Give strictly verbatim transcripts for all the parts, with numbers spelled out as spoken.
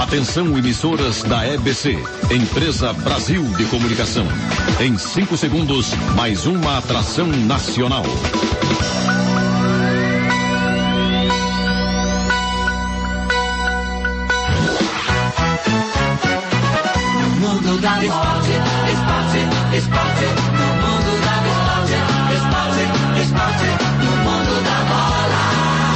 Atenção, emissoras da E B C, Empresa Brasil de Comunicação. Em cinco segundos, mais uma atração nacional. Mundo da esporte, esporte, esporte, no mundo da esporte, esporte, esporte, no mundo da bola.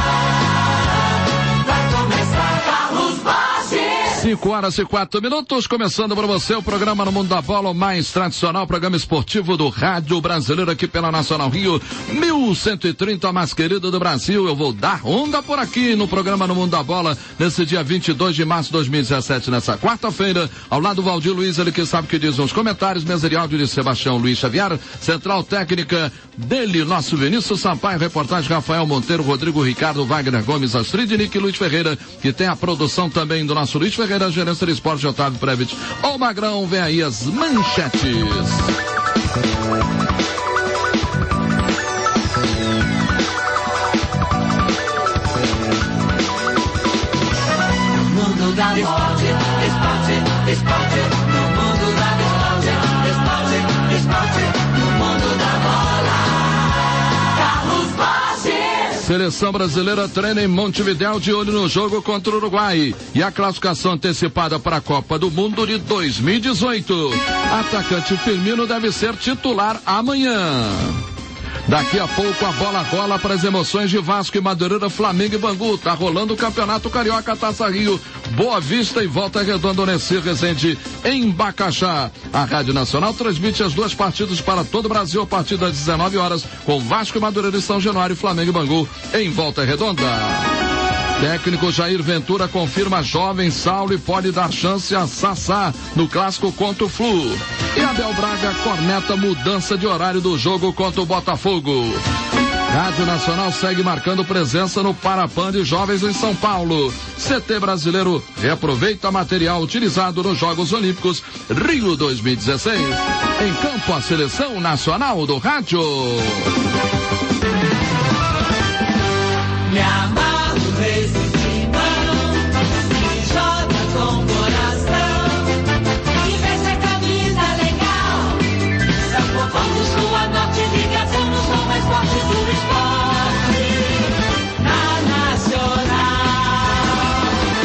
Vai começar Carlos Borges. cinco horas e quatro minutos, começando para você o programa No Mundo da Bola, o mais tradicional programa esportivo do rádio brasileiro aqui pela Nacional Rio, mil cento e trinta, a mais querida do Brasil. Eu vou dar onda por aqui no programa No Mundo da Bola, nesse dia vinte e dois de março de dois mil e dezessete, nessa quarta-feira, ao lado do Valdir Luiz, ele que sabe o que diz nos comentários, mesa de áudio de Sebastião Luiz Xavier, central técnica dele, nosso Vinícius Sampaio, reportagem Rafael Monteiro, Rodrigo Ricardo, Wagner Gomes, Astrid, Nick e Luiz Ferreira, que tem a produção também do nosso Luiz Ferreira, a gerência de esporte de Otávio Previt. Ô Magrão, vem aí as manchetes. Mundo da esporte, esporte, esporte, no mundo da esporte, esporte, esporte, no mundo da bola. Carlos Borges. Seleção brasileira treina em Montevidéu de olho no jogo contra o Uruguai. E a classificação antecipada para a Copa do Mundo de dois mil e dezoito. Atacante Firmino deve ser titular amanhã. Daqui a pouco a bola rola para as emoções de Vasco e Madureira, Flamengo e Bangu. Tá rolando o Campeonato Carioca, Taça Rio, Boa Vista e Volta Redonda, Onecir Resende em Bacaxá. A Rádio Nacional transmite as duas partidas para todo o Brasil a partir das dezenove horas, com Vasco e Madureira em São Januário e Flamengo e Bangu em Volta Redonda. Técnico Jair Ventura confirma jovem Saulo e pode dar chance a Sassá no clássico contra o Flu. E Abel Braga corneta mudança de horário do jogo contra o Botafogo. Rádio Nacional segue marcando presença no Parapan de Jovens em São Paulo. C T brasileiro reaproveita material utilizado nos Jogos Olímpicos Rio dois mil e dezesseis. Em campo, a seleção nacional do rádio. Me amarro nesse timão, que joga com coração, e veste a camisa legal. São Paulo do Sul, a Norte, ligação no som mais forte do esporte. Na Nacional,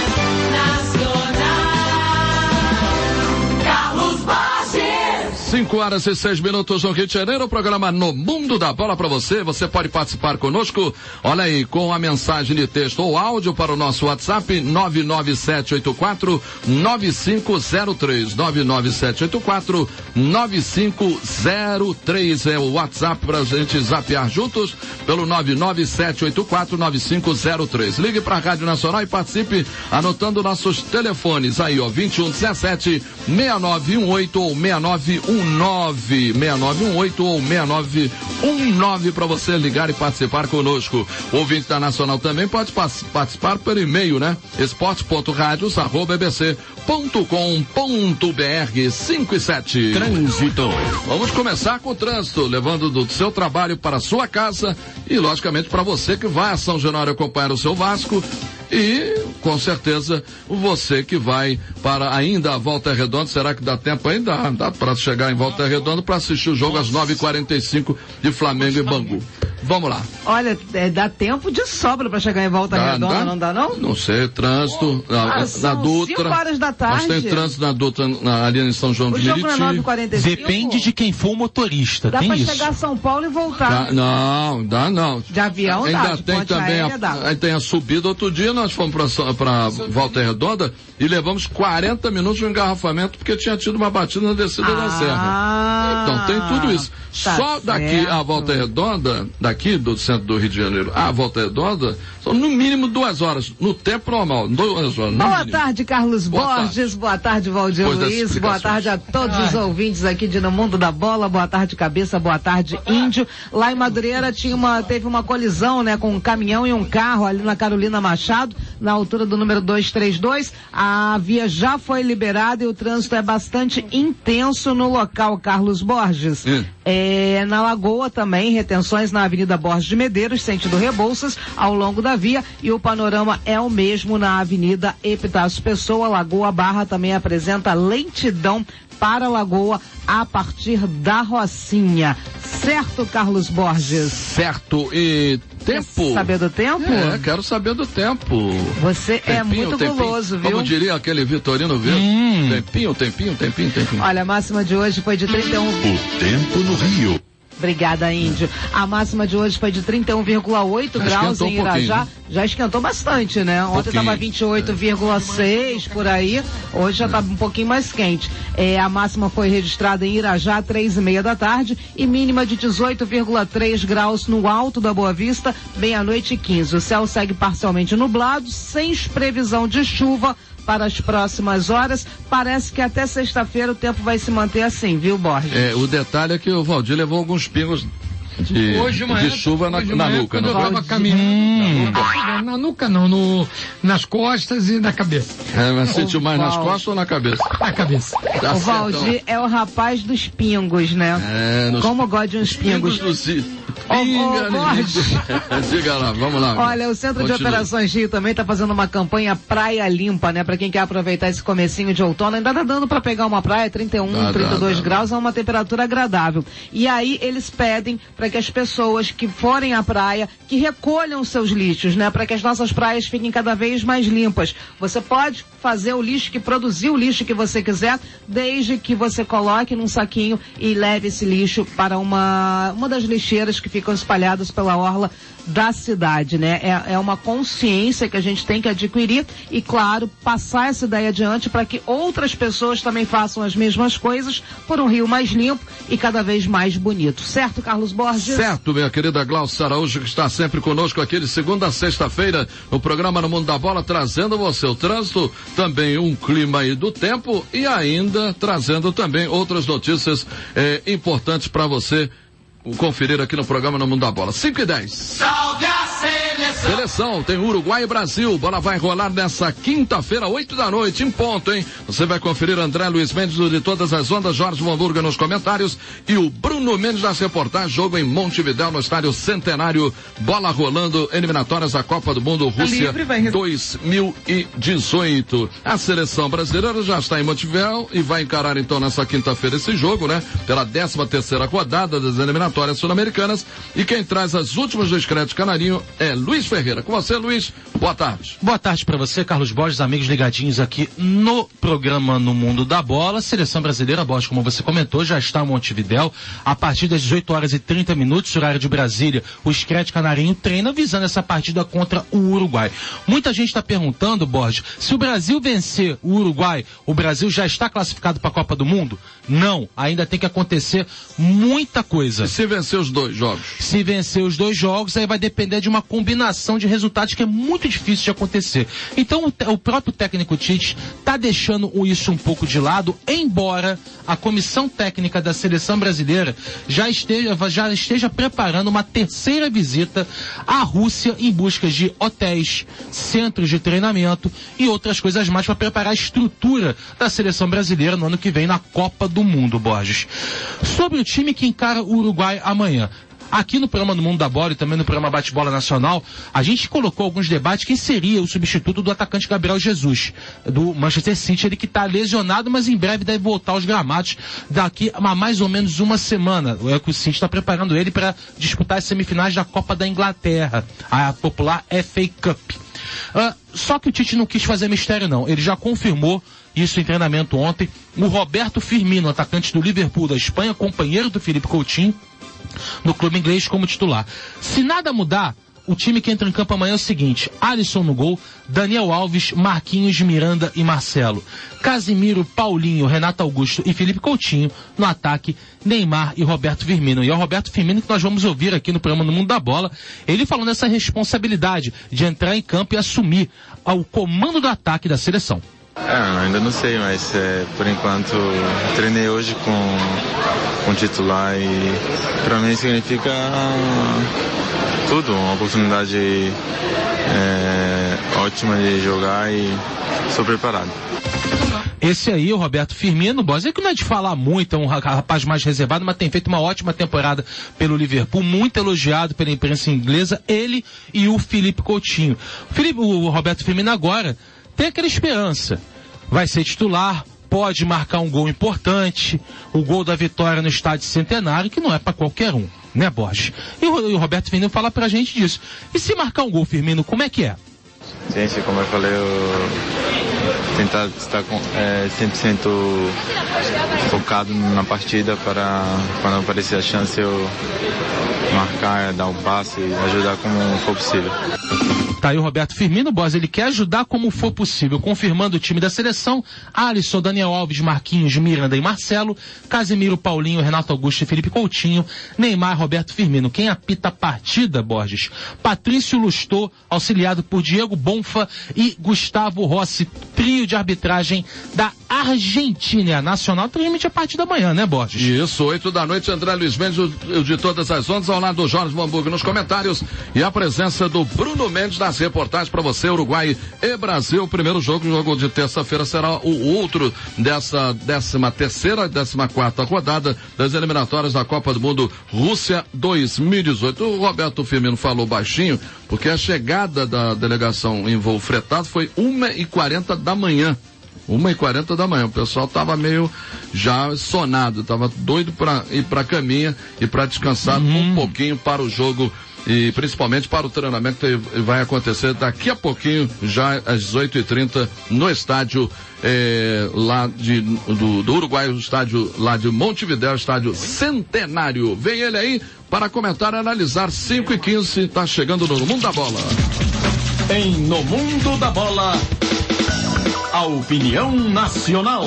Nacional, Carlos Borges. cinco horas e seis minutos no Rio de Janeiro, o programa No Mundo da Bola para você. Você pode participar conosco, olha aí, com a mensagem de texto ou áudio para o nosso WhatsApp nove nove sete oito quatro nove cinco zero três. nove nove sete oito quatro nove cinco zero três é o WhatsApp para a gente zapear juntos pelo nove nove sete oito quatro nove cinco zero três. Ligue para a Rádio Nacional e participe anotando nossos telefones aí, ó, vinte e um dezessete, seis nove um oito ou seis nove um nove, seis nove um oito ou seis nove um nove para você ligar e participar conosco. O ouvinte da Nacional também pode participar pelo e-mail, né? esporte ponto radios arroba e b c ponto com ponto b r. cinco e sete. Trânsito. Vamos começar com o trânsito, levando do seu trabalho para a sua casa e, logicamente, para você que vai a São Januário acompanhar o seu Vasco. E, com certeza, você que vai para ainda a Volta Redonda, será que dá tempo ainda? Dá, dá para chegar em Volta Redonda para assistir o jogo às nove e quarenta e cinco de Flamengo e Bangu. Vamos lá. Olha, é, dá tempo de sobra para chegar em Volta dá, Redonda, dá? não dá não? Não sei, trânsito, oh, na, ah, na Dutra. cinco horas da tarde. Mas tem trânsito na Dutra, na, ali em São João o de jogo Meriti. é nove e quarenta e cinco. Depende de quem for o motorista, dá tem pra isso. chegar a São Paulo e voltar. Dá, não, dá não. De avião ainda dá, de tem ponte também aérea a, dá. aí tem a subida. Outro dia nós fomos para Volta Redonda e levamos quarenta minutos de engarrafamento porque tinha tido uma batida na descida ah, da serra. Então tem tudo isso. Tá Só daqui certo. a Volta Redonda, daqui do centro do Rio de Janeiro, a Volta Redonda, são no mínimo duas horas, no tempo normal, duas horas. Boa mínimo. tarde, Carlos Boa Borges. tarde. Boa tarde, Valdir Depois das Luiz. Boa explicações. tarde a todos os ouvintes aqui de No Mundo da Bola. Boa tarde, Cabeça. Boa tarde, Índio. Lá em Madureira tinha uma, teve uma colisão, né, com um caminhão e um carro ali na Carolina Machado, na altura do número duzentos e trinta e dois. A via já foi liberada e o trânsito é bastante intenso no local, Carlos Borges. Hum. É, na Lagoa também, retenções na Avenida Borges de Medeiros, sentido Rebouças, ao longo da via, e o panorama é o mesmo na Avenida Epitácio Pessoa. Lagoa Barra também apresenta lentidão para a Lagoa a partir da Rocinha. Certo, Carlos Borges? Certo. E tempo? Quer saber do tempo? É, quero saber do tempo. Você tempinho, é muito tempinho. guloso, viu? Como diria aquele Vitorino Verde. Hum. Tempinho, tempinho, tempinho, tempinho. Olha, a máxima de hoje foi de trinta e um. O tempo no Rio. Obrigada, Índio. A máxima de hoje foi de trinta e um vírgula oito graus em Irajá. Um já esquentou bastante, né? Ontem estava vinte e oito vírgula seis por aí. Hoje já está um pouquinho mais quente. É, a máxima foi registrada em Irajá, três e meia da tarde, e mínima de dezoito vírgula três graus no alto da Boa Vista, meia-noite e quinze. O céu segue parcialmente nublado, sem previsão de chuva para as próximas horas. Parece que até sexta-feira o tempo vai se manter assim, viu, Borges? É, o detalhe é que o Valdir levou alguns pingos de, hoje, manhã, de chuva na, hoje, na manhã, nuca. Quando Não eu estava caminhando, hum. na, na nuca não, no, nas costas e na cabeça. É, mas sentiu mais Val... nas costas ou na cabeça? Na cabeça. Tá o certo, Valdir é o rapaz dos pingos, né? É, nos... Como gosta de uns pingos. pingos do... Pinga, oh, oh, diga lá, vamos lá. Olha, o Centro Continua. de Operações Rio também está fazendo uma campanha Praia Limpa, né? Para quem quer aproveitar esse comecinho de outono, ainda tá dando para pegar uma praia, trinta e um, dá, trinta e dois dá, graus, é uma temperatura agradável. E aí eles pedem para que as pessoas que forem à praia, que recolham seus lixos, né? Para que as nossas praias fiquem cada vez mais limpas. Você pode fazer o lixo, que produzir o lixo que você quiser, desde que você coloque num saquinho e leve esse lixo para uma, uma das lixeiras que ficam espalhadas pela orla da cidade, né? É, é uma consciência que a gente tem que adquirir e, claro, passar essa ideia adiante para que outras pessoas também façam as mesmas coisas por um Rio mais limpo e cada vez mais bonito. Certo, Carlos Borges? Certo, minha querida Glaucia Araújo, que está sempre conosco aqui de segunda a sexta-feira no programa No Mundo da Bola, trazendo você o trânsito, também um clima aí do tempo e ainda trazendo também outras notícias eh, importantes para você conferir aqui no programa No Mundo da Bola. cinco e dez. Salve a seleção! Seleção, tem Uruguai e Brasil. Bola vai rolar nessa quinta-feira, oito da noite, em ponto, hein? Você vai conferir André Luiz Mendes de todas as ondas, Jorge Von nos comentários e o Bruno Mendes das reportagens. Jogo em Montevidéu, no estádio Centenário. Bola rolando, eliminatórias da Copa do Mundo Rússia dois mil e dezoito. A seleção brasileira já está em Montevidéu e vai encarar então nessa quinta-feira esse jogo, né? Pela décima terceira rodada das eliminatórias sul-americanas, e quem traz as últimas do Crédito Canarinho é Luiz Ferreira. Com você, Luiz, boa tarde. Boa tarde para você, Carlos Borges, amigos ligadinhos aqui no programa No Mundo da Bola. Seleção brasileira, Borges, como você comentou, já está em Montevidéu. A partir das dezoito horas e trinta minutos, horário de Brasília, o Crédito Canarinho treina visando essa partida contra o Uruguai. Muita gente está perguntando, Borges, se o Brasil vencer o Uruguai, o Brasil já está classificado para a Copa do Mundo? Não, ainda tem que acontecer muita coisa. Se vencer os dois jogos? Se vencer os dois jogos, aí vai depender de uma combinação de resultados que é muito difícil de acontecer. Então o, o próprio técnico Tite está deixando isso um pouco de lado, embora a comissão técnica da seleção brasileira já esteja, já esteja preparando uma terceira visita à Rússia em busca de hotéis, centros de treinamento e outras coisas mais para preparar a estrutura da seleção brasileira no ano que vem na Copa do Mundo, Borges. Sobre o time que encara o Uruguai amanhã. Aqui no programa do Mundo da Bola e também no programa Bate-Bola Nacional, a gente colocou alguns debates quem seria o substituto do atacante Gabriel Jesus, do Manchester City, ele que está lesionado, mas em breve deve voltar aos gramados daqui a mais ou menos uma semana. É que o City está preparando ele para disputar as semifinais da Copa da Inglaterra, a popular F A Cup. Uh, só que o Tite não quis fazer mistério não, ele já confirmou isso em treinamento ontem, o Roberto Firmino, atacante do Liverpool da Espanha, companheiro do Felipe Coutinho, no clube inglês como titular. Se nada mudar, o time que entra em campo amanhã é o seguinte: Alisson no gol, Daniel Alves, Marquinhos, Miranda e Marcelo, Casimiro, Paulinho, Renato Augusto e Felipe Coutinho no ataque, Neymar e Roberto Firmino. E é o Roberto Firmino que nós vamos ouvir aqui no programa No Mundo da Bola, ele falando dessa responsabilidade de entrar em campo e assumir o comando do ataque da seleção. É, ainda não sei, mas é, por enquanto treinei hoje com, com titular e para mim significa tudo, uma oportunidade é, ótima de jogar e sou preparado. Esse aí, o Roberto Firmino, Boss, é que não é de falar muito, é um rapaz mais reservado, mas tem feito uma ótima temporada pelo Liverpool, muito elogiado pela imprensa inglesa, ele e o Felipe Coutinho. O, Felipe, o Roberto Firmino agora tem aquela esperança, vai ser titular, pode marcar um gol importante, o gol da vitória no Estádio Centenário, que não é para qualquer um, né, Borges? E o, e o Roberto Firmino fala pra gente disso. E se marcar um gol, Firmino, como é que é? Sim, sim, como eu falei, eu tentar estar com, é, cem por cento focado na partida para quando aparecer a chance eu marcar, dar um passe e ajudar como for possível. Tá aí o Roberto Firmino, Boss, ele quer ajudar como for possível, confirmando o time da seleção: Alisson, Daniel Alves, Marquinhos, Miranda e Marcelo, Casemiro, Paulinho, Renato Augusto e Felipe Coutinho, Neymar, Roberto Firmino. Quem apita a partida, Borges? Patrício Lustô, auxiliado por Diego Bonfa e Gustavo Rossi, trio de arbitragem da Argentina. A Nacional transmite a partir da manhã, né, Borges? Isso, oito da noite, André Luiz Mendes, o de todas as ondas, ao lado do Jorge Mamburgo nos comentários, e a presença do Bruno Mendes nas reportagens para você, Uruguai e Brasil. O primeiro jogo, o jogo de terça-feira, será o outro dessa décima terceira, décima quarta rodada das eliminatórias da Copa do Mundo Rússia dois mil e dezoito. O Roberto Firmino falou baixinho, porque a chegada da delegação em voo fretado foi uma e quarenta da manhã. uma e quarenta da manhã, o pessoal tava meio já sonado, tava doido para ir pra caminha e para descansar uhum. um pouquinho para o jogo e principalmente para o treinamento que vai acontecer daqui a pouquinho, já às dezoito e trinta, no estádio eh, lá de, do, do Uruguai, o estádio lá de Montevidéu, estádio Centenário. Vem ele aí para comentar e analisar. Cinco e quinze, tá chegando no Mundo da Bola. Em No Mundo da Bola, a opinião nacional.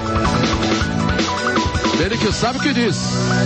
Ele que sabe o que diz.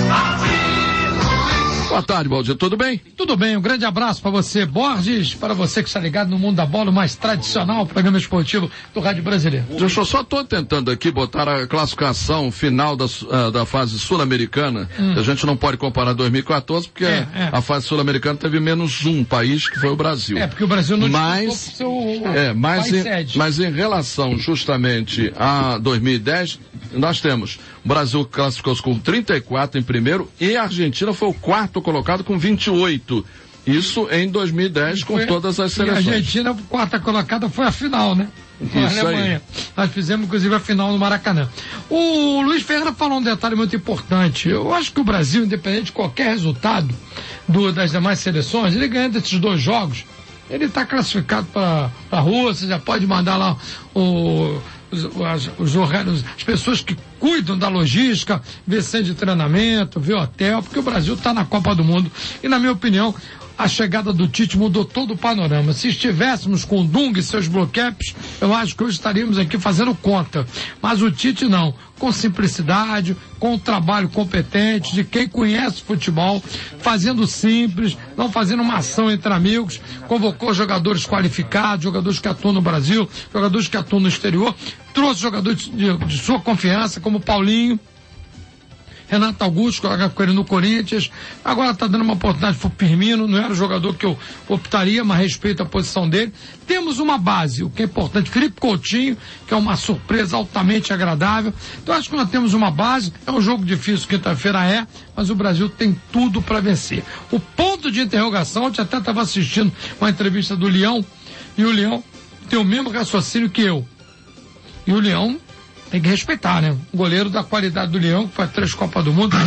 Boa tarde, Valdir, tudo bem? Tudo bem, um grande abraço para você, Borges, para você que está ligado no Mundo da Bola, o mais tradicional programa esportivo do Rádio Brasileiro. Deixa eu só tô tentando aqui botar a classificação final da, uh, da fase sul-americana. Hum. A gente não pode comparar dois mil e quatorze, porque é, é. a fase sul-americana teve menos um país, que foi o Brasil. É, porque o Brasil não mas, seu é, mas, em, mas em relação justamente a dois mil e dez, nós temos o Brasil classificou-se com trinta e quatro em primeiro e a Argentina foi o quarto colocado com vinte e oito. Isso em dois mil e dez, com foi, todas as seleções. E a Argentina, quarta colocada, foi a final, né? Com a Alemanha. Aí. Nós fizemos, inclusive, a final no Maracanã. O Luiz Ferreira falou um detalhe muito importante. Eu acho que o Brasil, independente de qualquer resultado do, das demais seleções, ele ganha desses dois jogos, ele está classificado para a Rússia, já pode mandar lá o... Os, as, os, as pessoas que cuidam da logística, ver centro de treinamento, ver hotel, porque o Brasil está na Copa do Mundo e, na minha opinião, a chegada do Tite mudou todo o panorama. Se estivéssemos com o Dunga e seus bloqueios, eu acho que hoje estaríamos aqui fazendo conta. Mas o Tite não. Com simplicidade, com um trabalho competente, de quem conhece futebol, fazendo simples, não fazendo uma ação entre amigos, convocou jogadores qualificados, jogadores que atuam no Brasil, jogadores que atuam no exterior, trouxe jogadores de, de sua confiança, como Paulinho, Renato Augusto, joga com ele no Corinthians, agora está dando uma oportunidade para o Firmino, não era o jogador que eu optaria, mas respeito a posição dele. Temos uma base, o que é importante, Felipe Coutinho, que é uma surpresa altamente agradável. Então acho que nós temos uma base, é um jogo difícil, quinta-feira é, mas o Brasil tem tudo para vencer. O ponto de interrogação, eu até estava assistindo uma entrevista do Leão, e o Leão tem o mesmo raciocínio que eu. E o Leão tem que respeitar, né? O goleiro da qualidade do Leão, que faz três Copas do Mundo,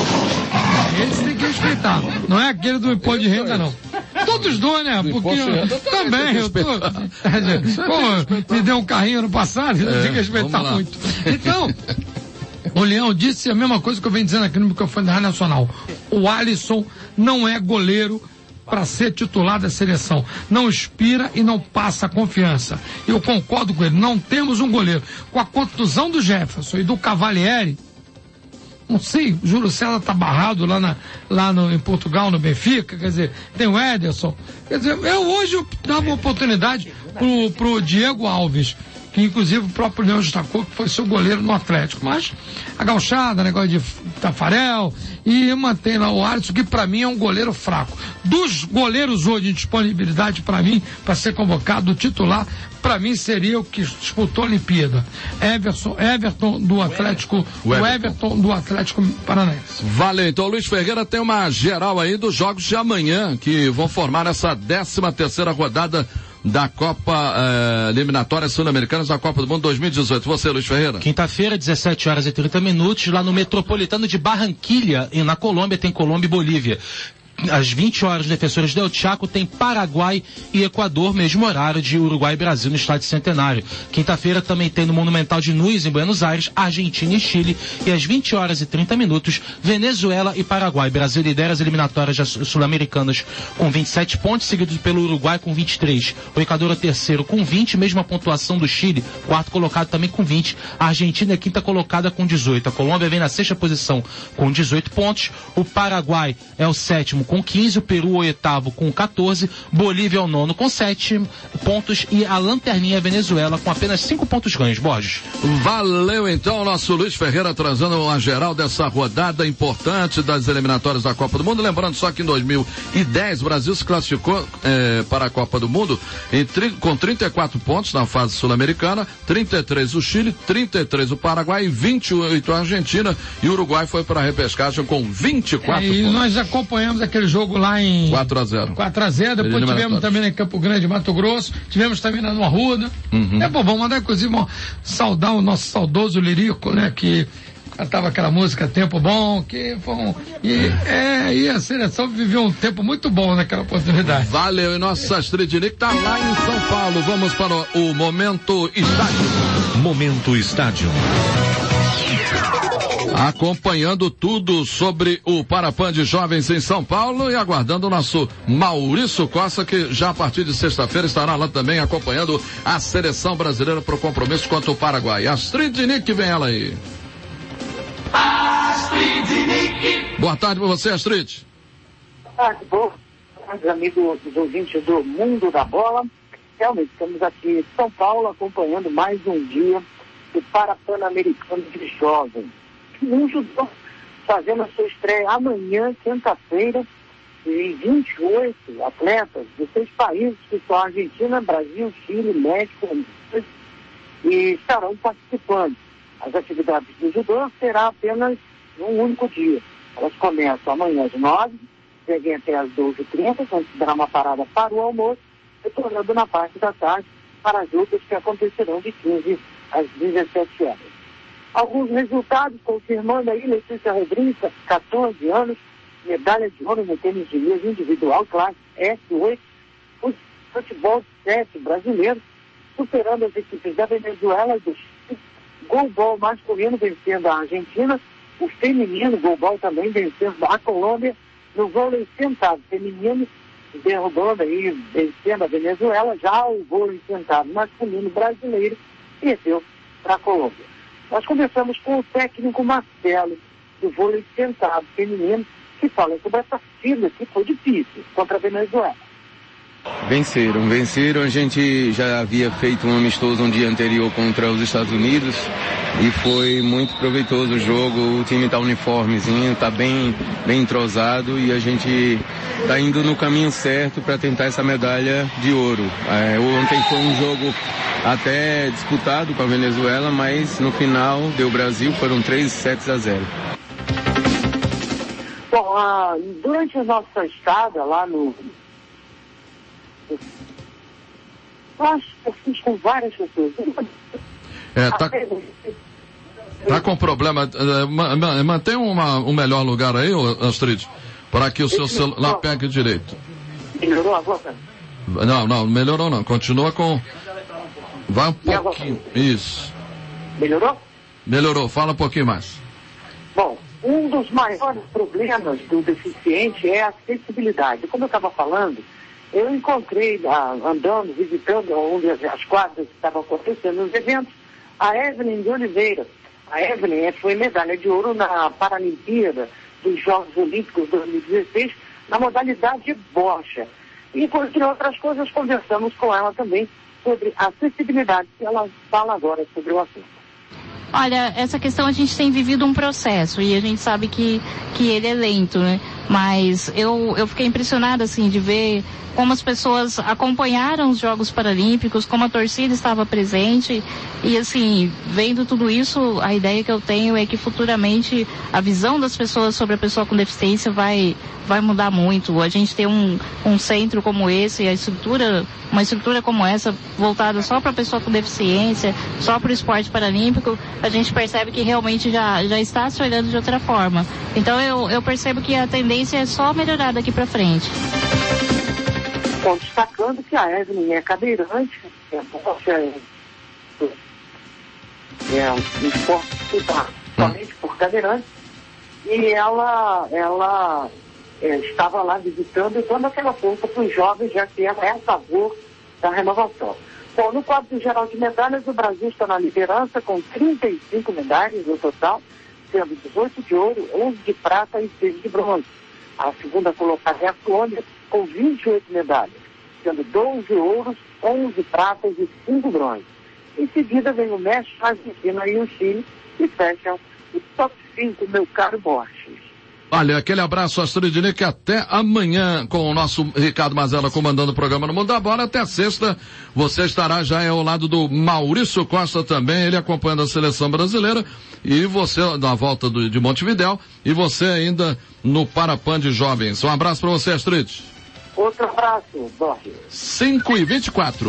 esse tem que respeitar. Não é aquele do imposto de renda, não. Todos dois, né? Porque eu, também, eu tô... Pô, me deu um carrinho no passado, é, tem que respeitar muito. Então, o Leão disse a mesma coisa que eu venho dizendo aqui no microfone da Rádio Nacional. O Alisson não é goleiro para ser titular da seleção. Não inspira e não passa confiança. Eu concordo com ele. Não temos um goleiro. Com a contusão do Jefferson e do Cavalieri, não sei, o Júlio César tá barrado lá, na, lá no, em Portugal, no Benfica, quer dizer, tem o Ederson. Quer dizer, eu hoje eu dava uma oportunidade pro, pro Diego Alves. que inclusive o próprio Leão destacou que foi seu goleiro no Atlético. Mas a gauchada, negócio de Tafarel, e mantém lá o Alisson, que para mim é um goleiro fraco. Dos goleiros hoje em disponibilidade para mim, para ser convocado titular, para mim seria o que disputou a Olimpíada. Everson, Everton do Atlético, o Everton. o Everton do Atlético Paranaense. Valeu, então Luiz Ferreira tem uma geral aí dos jogos de amanhã, que vão formar essa décima terceira rodada da Copa eh, Eliminatórias Sul-Americanas da Copa do Mundo dois mil e dezoito. Você, Luiz Ferreira? Quinta-feira, dezessete horas e trinta minutos, lá no Metropolitano de Barranquilha, e na Colômbia, tem Colômbia e Bolívia. Às vinte horas, Defensores del Chaco tem Paraguai e Equador, mesmo horário de Uruguai e Brasil no Estádio Centenário. Quinta-feira também tem no Monumental de Nunes, em Buenos Aires, Argentina e Chile. E às vinte horas e trinta minutos, Venezuela e Paraguai. Brasil lidera as eliminatórias sul-americanas com vinte e sete pontos, seguido pelo Uruguai com vinte e três. O Equador é terceiro com vinte, mesma pontuação do Chile, quarto colocado também com vinte. A Argentina é quinta colocada com dezoito. A Colômbia vem na sexta posição com dezoito pontos. O Paraguai é o sétimo com quinze, o Peru o oitavo com quatorze, Bolívia é o nono com sete pontos e a lanterninha Venezuela com apenas cinco pontos ganhos. Borges. Valeu então, nosso Luiz Ferreira trazendo uma geral dessa rodada importante das eliminatórias da Copa do Mundo. Lembrando só que em dois mil e dez o Brasil se classificou eh, para a Copa do Mundo em, com trinta e quatro pontos na fase sul-americana, trinta e três o Chile, trinta e três o Paraguai, vinte e oito a Argentina, e o Uruguai foi para a repescagem com vinte e quatro é, pontos. E nós acompanhamos aquele jogo lá em quatro a zero. quatro a zero, depois tivemos também em Campo Grande, Mato Grosso, tivemos também na no Arruda. Uhum. É bom, vamos mandar inclusive saudar o nosso saudoso Lirico, né, que cantava aquela música Tempo Bom, que foi um, e, é, e a seleção viveu um tempo muito bom naquela oportunidade. Valeu, e nosso Astrid Nick tá lá em São Paulo. Vamos para o, o Momento Estádio. Momento Estádio. Acompanhando tudo sobre o Parapan de Jovens em São Paulo e aguardando o nosso Maurício Costa, que já a partir de sexta-feira estará lá também acompanhando a seleção brasileira para o compromisso contra o Paraguai. Astrid Nick, vem ela aí. Astrid Nick. Boa tarde para você, Astrid. Boa tarde, boa tarde, amigos dos ouvintes do Mundo da Bola. Realmente, estamos aqui em São Paulo acompanhando mais um dia do Parapan-Americano de Jovens. Um judô fazendo a sua estreia amanhã, quinta-feira, e vinte e oito atletas de seis países, que são Argentina, Brasil, Chile, México, e estarão participando. As atividades do judô serão apenas um único dia. Elas começam amanhã às nove, seguem até às doze e trinta, quando se dará uma parada para o almoço, retornando na parte da tarde para as lutas que acontecerão de quinze às dezessete horas. Alguns resultados confirmando aí: Letícia Rodrigues, quatorze anos, medalha de ouro no tênis de mesa individual, classe S oito, futebol sete brasileiro, superando as equipes da Venezuela e do Chile, golbol masculino vencendo a Argentina, o feminino golbol também vencendo a Colômbia, no vôlei sentado feminino, derrubando aí, vencendo a Venezuela, já o vôlei sentado masculino brasileiro perdeu para a Colômbia. Nós conversamos com o técnico Marcelo, do vôlei sentado feminino, que fala sobre essa partida que foi difícil contra a Venezuela. Venceram, venceram. A gente já havia feito um amistoso um dia anterior contra os Estados Unidos e foi muito proveitoso o jogo. O time está uniformezinho, está bem, bem entrosado e a gente está indo no caminho certo para tentar essa medalha de ouro. É, ontem foi um jogo até disputado com a Venezuela, mas no final deu Brasil, foram três sets a zero. Bom, ah, durante a nossa estada lá no... Acho que eu fiz com várias pessoas. É, tá, tá com problema. Uh, mantém uma, um melhor lugar aí, Astrid, para que o seu celular pegue direito. Melhorou agora? Não, não, melhorou não. Continua com... Vai um pouquinho. Isso. Melhorou? Melhorou. Fala um pouquinho mais. Bom, um dos maiores problemas do deficiente é a acessibilidade. Como eu estava falando, eu encontrei, ah, andando, visitando onde as, as quadras estavam acontecendo, os eventos, a Evelyn de Oliveira. A Evelyn foi medalha de ouro na Paralimpíada dos Jogos Olímpicos dois mil e dezesseis, na modalidade bocha. E, entre outras coisas, conversamos com ela também sobre acessibilidade, que ela fala agora sobre o assunto. Olha, essa questão a gente tem vivido um processo e a gente sabe que, que ele é lento, né? Mas eu, eu fiquei impressionada, assim, de ver como as pessoas acompanharam os Jogos Paralímpicos, como a torcida estava presente e, assim, vendo tudo isso, a ideia que eu tenho é que futuramente a visão das pessoas sobre a pessoa com deficiência vai, vai mudar muito. A gente ter um, um centro como esse, a estrutura, uma estrutura como essa voltada só para a pessoa com deficiência, só para o esporte paralímpico, a gente percebe que realmente já, já está se olhando de outra forma. Então eu, eu percebo que a tendência é só melhorar daqui para frente. Bom, destacando que a Evelyn é cadeirante, é, é, é um esporte estudado somente por cadeirantes, e ela, ela é, estava lá visitando e dando aquela força para os jovens, já que ela é a favor da renovação. Bom, no quadro geral de medalhas, o Brasil está na liderança com trinta e cinco medalhas no total, sendo dezoito de ouro, onze de prata e seis de bronze. A segunda colocada é a Colômbia, com vinte e oito medalhas, sendo doze ouros, onze pratas e cinco bronzes. Em seguida vem o México, a Argentina e o Chile, que fecham o top cinco, meu caro Borges. Olha, aquele abraço, Astrid Nick, até amanhã com o nosso Ricardo Mazella comandando o programa no Mundo da Bola. Até sexta, você estará já ao lado do Maurício Costa também, ele acompanhando a seleção brasileira, e você na volta do, de Montevidéu, e você ainda no Parapan de Jovens. Um abraço para você, Astrid. Outro abraço, Borges. cinco e vinte e quatro.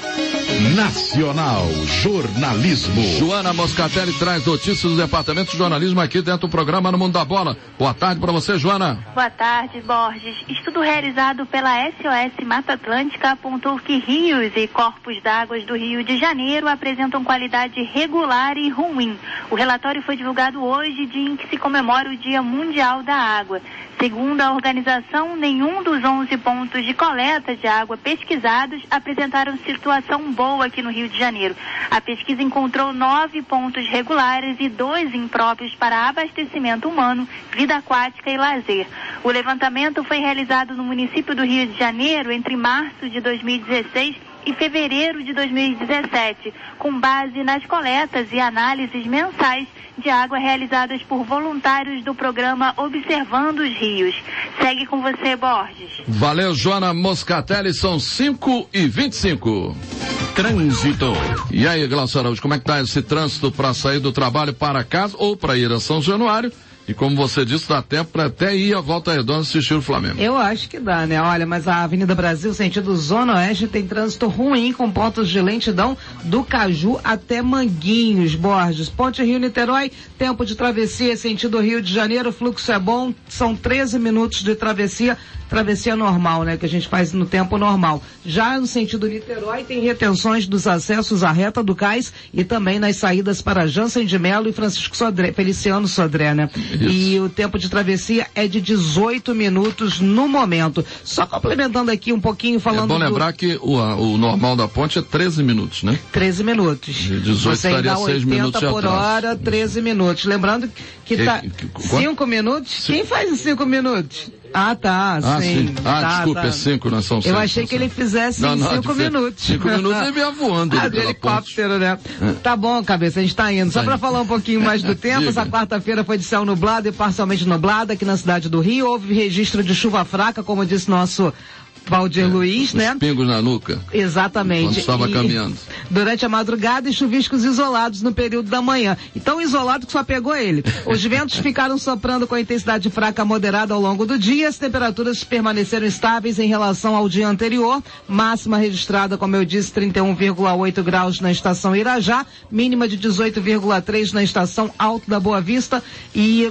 Nacional Jornalismo. Joana Moscatelli traz notícias do Departamento de Jornalismo aqui dentro do programa No Mundo da Bola. Boa tarde para você, Joana. Boa tarde, Borges. Estudo realizado pela S O S Mata Atlântica apontou que rios e corpos d'água do Rio de Janeiro apresentam qualidade regular e ruim. O relatório foi divulgado hoje, dia em que se comemora o Dia Mundial da Água. Segundo a organização, nenhum dos onze pontos de coleta de água pesquisados apresentaram situação boa aqui no Rio de Janeiro. A pesquisa encontrou nove pontos regulares e dois impróprios para abastecimento humano, vida aquática e lazer. O levantamento foi realizado no município do Rio de Janeiro entre março de dois mil e dezesseis e fevereiro de dois mil e dezessete, com base nas coletas e análises mensais de água realizadas por voluntários do programa Observando os Rios. Segue com você, Borges. Valeu, Joana Moscatelli, são cinco e vinte e cinco. Trânsito. E aí, Glaucio Araújo, como é que tá esse trânsito para sair do trabalho para casa ou para ir a São Januário? E como você disse, dá tempo para até ir à Volta Redonda assistir o Flamengo. Eu acho que dá, né? Olha, mas a Avenida Brasil, sentido Zona Oeste, tem trânsito ruim com pontos de lentidão do Caju até Manguinhos, Borges. Ponte Rio-Niterói, tempo de travessia, sentido Rio de Janeiro, fluxo é bom, são treze minutos de travessia, travessia normal, né? Que a gente faz no tempo normal. Já no sentido Niterói, tem retenções dos acessos à reta do Cais e também nas saídas para Jansen de Melo e Francisco Sodré, Feliciano Sodré, né? Isso. E o tempo de travessia é de dezoito minutos no momento. Só complementando aqui um pouquinho, falando É bom lembrar do... que o, a, o normal da ponte é treze minutos, né? treze minutos. De dezoito Você estaria seis minutos por atrás. hora, treze minutos. Lembrando que, que tá cinco minutos? Sim. Quem faz em cinco minutos? Ah, tá, ah, sim. sim. Ah, tá, desculpa, tá. é cinco, não são seis. Eu achei que seis. ele fizesse não, em não, cinco minutos. Cinco minutos ele ia voando. Ah, de helicóptero, né? É. Tá bom, cabeça, a gente tá indo. Só tá pra indo. falar um pouquinho mais do tempo, essa quarta-feira foi de céu nublado e parcialmente nublado aqui na cidade do Rio. Houve registro de chuva fraca, como disse nosso Valdir é, Luiz, né? Pingos na nuca. Exatamente. Quando estava e, caminhando. Durante a madrugada e chuviscos isolados no período da manhã. E tão isolado que só pegou ele. Os ventos ficaram soprando com intensidade fraca a moderada ao longo do dia. As temperaturas permaneceram estáveis em relação ao dia anterior. Máxima registrada, como eu disse, trinta e um vírgula oito graus na estação Irajá. Mínima de dezoito vírgula três na estação Alto da Boa Vista. E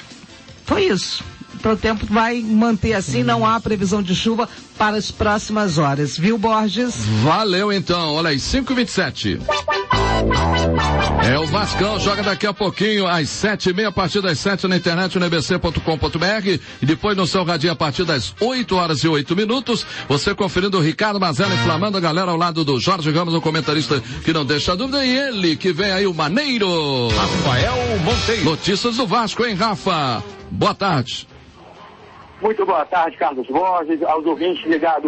foi isso. Então o tempo vai manter assim, não há previsão de chuva para as próximas horas. Viu, Borges? Valeu então, olha aí, cinco e vinte e sete. É o Vascão, joga daqui a pouquinho às sete e meia, a partir das sete na internet no e b c ponto com ponto b r e depois no seu radinho a partir das oito horas e oito minutos, você conferindo o Ricardo Mazella inflamando a galera ao lado do Jorge Ramos, o comentarista que não deixa dúvida, e ele que vem aí, o Maneiro. Rafael Monteiro. Notícias do Vasco, hein, Rafa? Boa tarde. Muito boa tarde, Carlos Borges, aos ouvintes ligados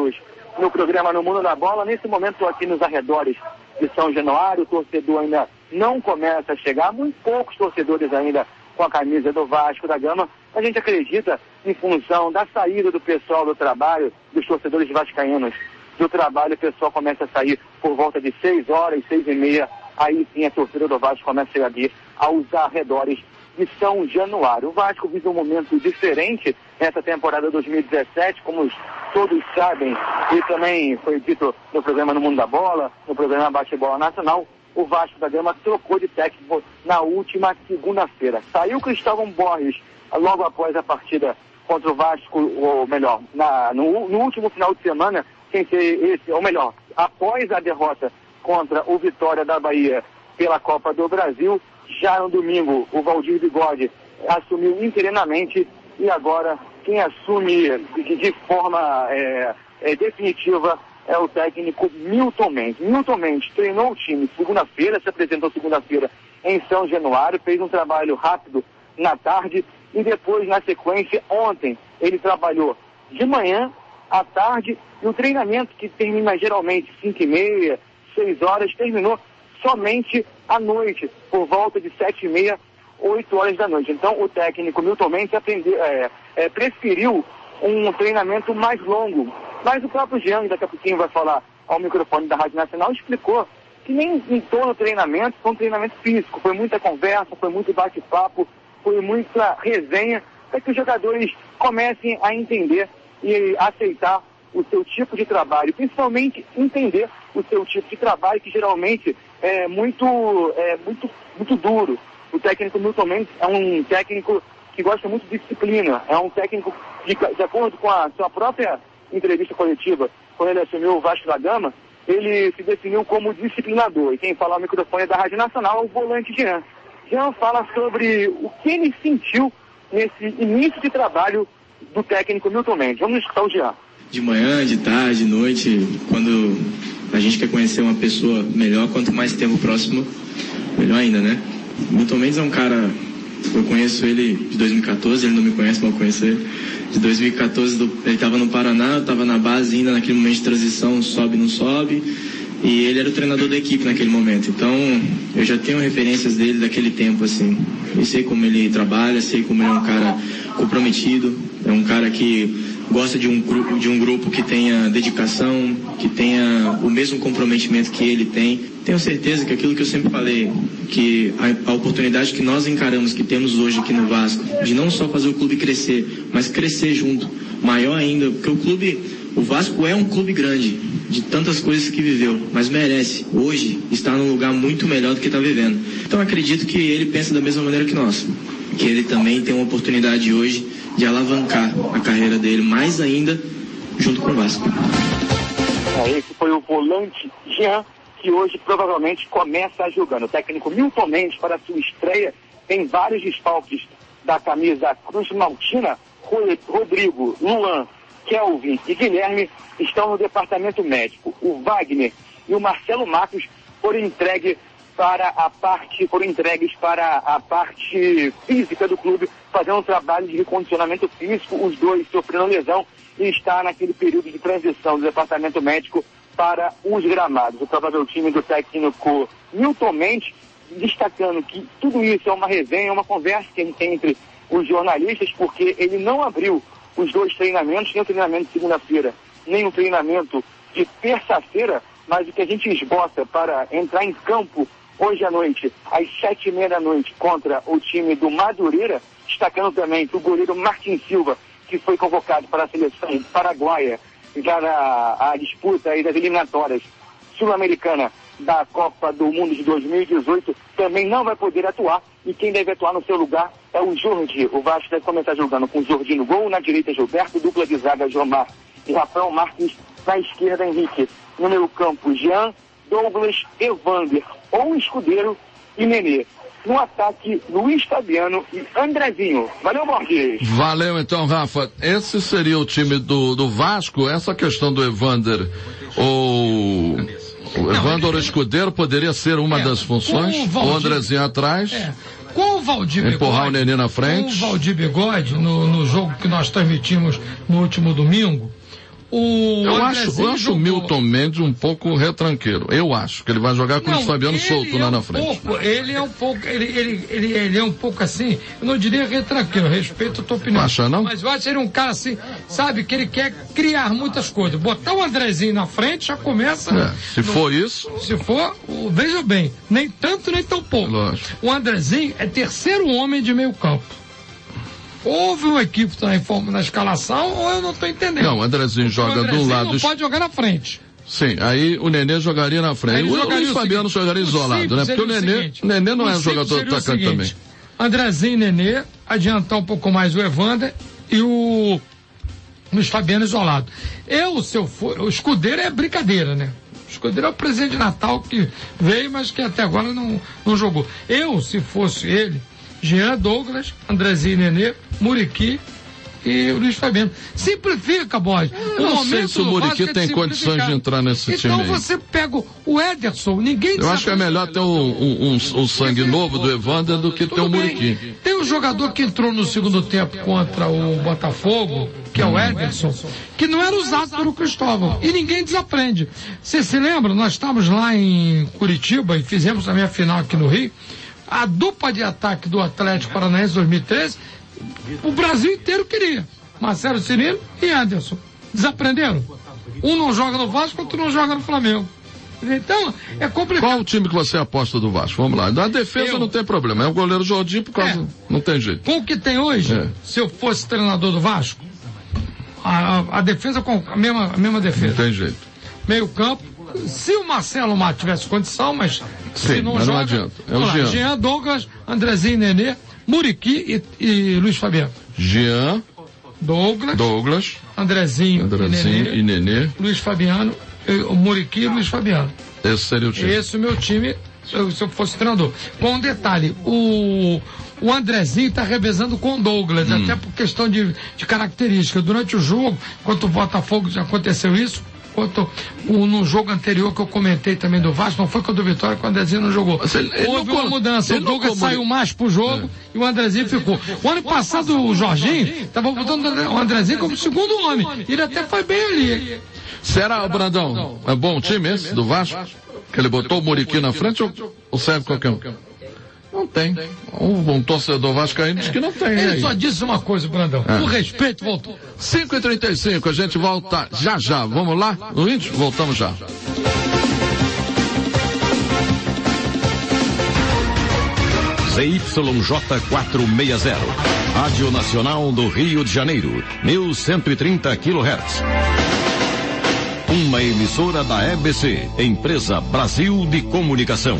no programa No Mundo da Bola. Nesse momento estou aqui nos arredores de São Januário, o torcedor ainda não começa a chegar, muito poucos torcedores ainda com a camisa do Vasco da Gama. A gente acredita, em função da saída do pessoal do trabalho, dos torcedores vascaínos do trabalho, o pessoal começa a sair por volta de seis horas, seis e meia, aí sim a torcida do Vasco começa a chegar aos arredores de São Januário. O Vasco vive um momento diferente nessa temporada dois mil e dezessete, como todos sabem, e também foi dito no programa No Mundo da Bola, no programa Bate-Bola Nacional, o Vasco da Gama trocou de técnico na última segunda-feira. Saiu Cristóvão Borges logo após a partida contra o Vasco, ou melhor, na, no, no último final de semana, sem ser esse, ou melhor, após a derrota contra o Vitória da Bahia pela Copa do Brasil. Já no domingo, o Valdir Bigode assumiu interinamente e agora quem assume de, de forma é, é, definitiva é o técnico Milton Mendes. Milton Mendes treinou o time segunda-feira, se apresentou segunda-feira em São Januário, fez um trabalho rápido na tarde e depois, na sequência, ontem, ele trabalhou de manhã, à tarde, e o treinamento, que termina geralmente cinco e meia, seis horas, terminou somente à noite, por volta de sete e meia, oito horas da noite. Então, o técnico Milton Mendes aprendeu, é, é, preferiu um treinamento mais longo. Mas o próprio Jean, daqui a pouquinho vai falar ao microfone da Rádio Nacional, explicou que nem em todo o treinamento foi um treinamento físico, foi muita conversa, foi muito bate-papo, foi muita resenha, para que os jogadores comecem a entender e aceitar o seu tipo de trabalho, principalmente entender o seu tipo de trabalho, que geralmente é muito, é muito, muito duro. O técnico Milton Mendes é um técnico que gosta muito de disciplina, é um técnico, de, de acordo com a sua própria entrevista coletiva, quando ele assumiu o Vasco da Gama, ele se definiu como disciplinador. E quem fala ao microfone da Rádio Nacional é o volante Jean. Jean fala sobre o que ele sentiu nesse início de trabalho do técnico Milton Mendes. Vamos escutar o Jean. De manhã, de tarde, de noite, quando a gente quer conhecer uma pessoa melhor, quanto mais tempo próximo, melhor ainda, né? Milton Mendes é um cara, eu conheço ele de dois mil e quatorze, ele não me conhece, mas eu conheço ele. De dois mil e quatorze, do, ele estava no Paraná, eu estava na base ainda naquele momento de transição, sobe, não sobe, e ele era o treinador da equipe naquele momento. Então, eu já tenho referências dele daquele tempo, assim. Eu sei como ele trabalha, sei como ele é um cara comprometido, é um cara que gosta de um grupo, de um grupo que tenha dedicação, que tenha o mesmo comprometimento que ele tem. Tenho certeza que aquilo que eu sempre falei, que a, a oportunidade que nós encaramos, que temos hoje aqui no Vasco, de não só fazer o clube crescer, mas crescer junto, maior ainda, porque o clube, o Vasco é um clube grande, de tantas coisas que viveu, mas merece, hoje, estar num lugar muito melhor do que está vivendo. Então acredito que ele pensa da mesma maneira que nós, que ele também tem uma oportunidade hoje de alavancar a carreira dele mais ainda junto com o Vasco. Esse foi o volante Jean, que hoje provavelmente começa jogando. O técnico Milton Mendes, para sua estreia, tem vários desfalques da camisa Cruz Maltina. Rodrigo, Luan, Kelvin e Guilherme estão no departamento médico. O Wagner e o Marcelo Matos foram entregues para a parte, foram entregues para a parte física do clube, fazendo um trabalho de recondicionamento físico. Os dois sofreram lesão e está naquele período de transição do departamento médico para os gramados. O provável time do técnico Milton Mendes, destacando que tudo isso é uma resenha, uma conversa que ele tem entre os jornalistas, porque ele não abriu os dois treinamentos, nem o treinamento de segunda-feira, nem o treinamento de terça-feira, mas o que a gente esboça para entrar em campo hoje à noite, às sete e meia da noite, contra o time do Madureira, destacando também que o goleiro Martin Silva, que foi convocado para a seleção paraguaia, já na a disputa aí das eliminatórias sul-americana da Copa do Mundo de dois mil e dezoito, também não vai poder atuar, e quem deve atuar no seu lugar é o Jordi. O Vasco deve começar jogando com o Jordi no gol, na direita Gilberto, dupla de zaga Jomar e Rafael Marques, na esquerda Henrique, no meio campo Jean, Douglas, Evander ou Escudeiro e Nenê. No ataque, Luiz Fabiano e Andrezinho. Valeu, Borges. Valeu então, Rafa. Esse seria o time do, do Vasco. Essa questão do Evander ou o Evander ou Escudeiro poderia ser uma é, das funções. O, Valdir, o Andrezinho atrás. É. Com o Valdir Bigode, empurrar o Nenê na frente. Com o Valdir Bigode, no, no jogo que nós transmitimos no último domingo, O eu acho, eu acho o Milton Mendes um pouco retranqueiro. Eu acho que ele vai jogar com o Fabiano solto lá é na um frente. Pouco, ele é um pouco, ele, ele, ele, ele é um pouco assim, eu não diria retranqueiro, eu respeito a tua opinião. Acha, não? Mas eu acho que ele é um cara assim, sabe, que ele quer criar muitas coisas. Botar o Andrezinho na frente já começa. É, se no, for isso. Se for, veja bem, nem tanto nem tão pouco. Lógico. O Andrezinho é terceiro homem de meio campo. Houve um equipe na, na escalação ou eu não estou entendendo. Não, o Andrezinho joga do lado. Não pode jogar na frente. Sim, aí o Nenê jogaria na frente. O Luiz Fabiano jogaria isolado, né? Porque o Nenê, o Nenê não é um jogador atacante também. Andrezinho e Nenê, adiantar um pouco mais o Evander e o Luiz Fabiano isolado. Eu, se eu for, o Escudeiro é brincadeira, né? O Escudeiro é o presente de Natal que veio, mas que até agora não, não jogou. Eu, se fosse ele, Jean, Douglas, Andrezinho, Nenê, Muriqui e o Luiz Fabiano. Simplifica, Borges. Eu não sei se o Muriqui tem condições de entrar nesse então time aí. Então você pega o Ederson, ninguém... Eu acho que é melhor ter o um, um, um, um sangue novo do Evander do que ter o Muriqui. Tem um jogador que entrou no segundo tempo contra o Botafogo, que é o Ederson, que não era usado pelo Cristóvão. E ninguém desaprende. Você se lembra? Nós estávamos lá em Curitiba e fizemos a minha final aqui no Rio. A dupla de ataque do Atlético Paranaense dois mil e treze, o Brasil inteiro queria. Marcelo Cirino e Anderson. Desaprenderam. Um não joga no Vasco, outro não joga no Flamengo. Então, é complicado. Qual o time que você aposta do Vasco? Vamos lá. Da defesa eu... não tem problema. É o goleiro Jorginho por causa... É. Não tem jeito. Com o que tem hoje, é. Se eu fosse treinador do Vasco, a, a defesa com a mesma, a mesma defesa. Não tem jeito. Meio campo. Se o Marcelo Mato tivesse condição, mas Sim, se não mas joga... não adianta. É o lá, Jean. Jean, Douglas, Andrezinho, Nenê, Muriqui e, e Luiz Fabiano. Jean, Douglas, Douglas Andrezinho, Andrezinho e, Nenê, e Nenê, Luiz Fabiano, o Muriqui e Luiz Fabiano. Esse seria o time. Esse é o meu time, se eu, se eu fosse treinador. Com um detalhe, o, o Andrezinho está revezando com o Douglas, hum. até por questão de, de característica. Durante o jogo, contra o Botafogo já aconteceu isso, quanto o, no jogo anterior que eu comentei também do Vasco, não foi contra o Vitória, que o Andrezinho não jogou. Ele, ele Houve não, uma mudança, o Douglas saiu mais pro jogo é. e o Andrezinho ficou. O ano passado o Jorginho estava botando o Andrezinho como segundo homem. Ele até foi bem ali. Será, Brandão, é bom o time esse do Vasco? Que ele botou o Muriqui na frente ou, ou serve qualquer um? Não tem. Um, um torcedor vascaíno diz que não tem. Ele aí. só disse uma coisa, Brandão. É. Por respeito, voltou. cinco e trinta e cinco, a gente volta já já. Vamos lá, Luiz? Voltamos já. Z Y J quatrocentos e sessenta, Rádio Nacional do Rio de Janeiro, mil cento e trinta quilohertz. Uma emissora da E B C, Empresa Brasil de Comunicação.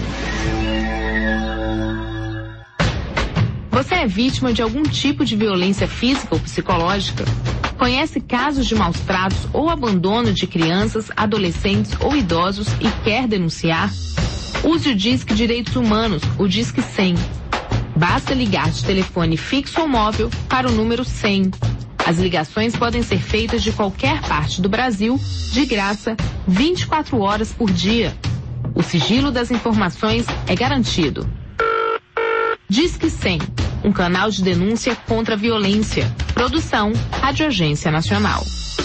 Você é vítima de algum tipo de violência física ou psicológica? Conhece casos de maus tratos ou abandono de crianças, adolescentes ou idosos e quer denunciar? Use o Disque Direitos Humanos, o Disque cem. Basta ligar de telefone fixo ou móvel para o número cem. As ligações podem ser feitas de qualquer parte do Brasil, de graça, vinte e quatro horas por dia. O sigilo das informações é garantido. Disque cem, um canal de denúncia contra a violência. Produção, Rádio Agência Nacional.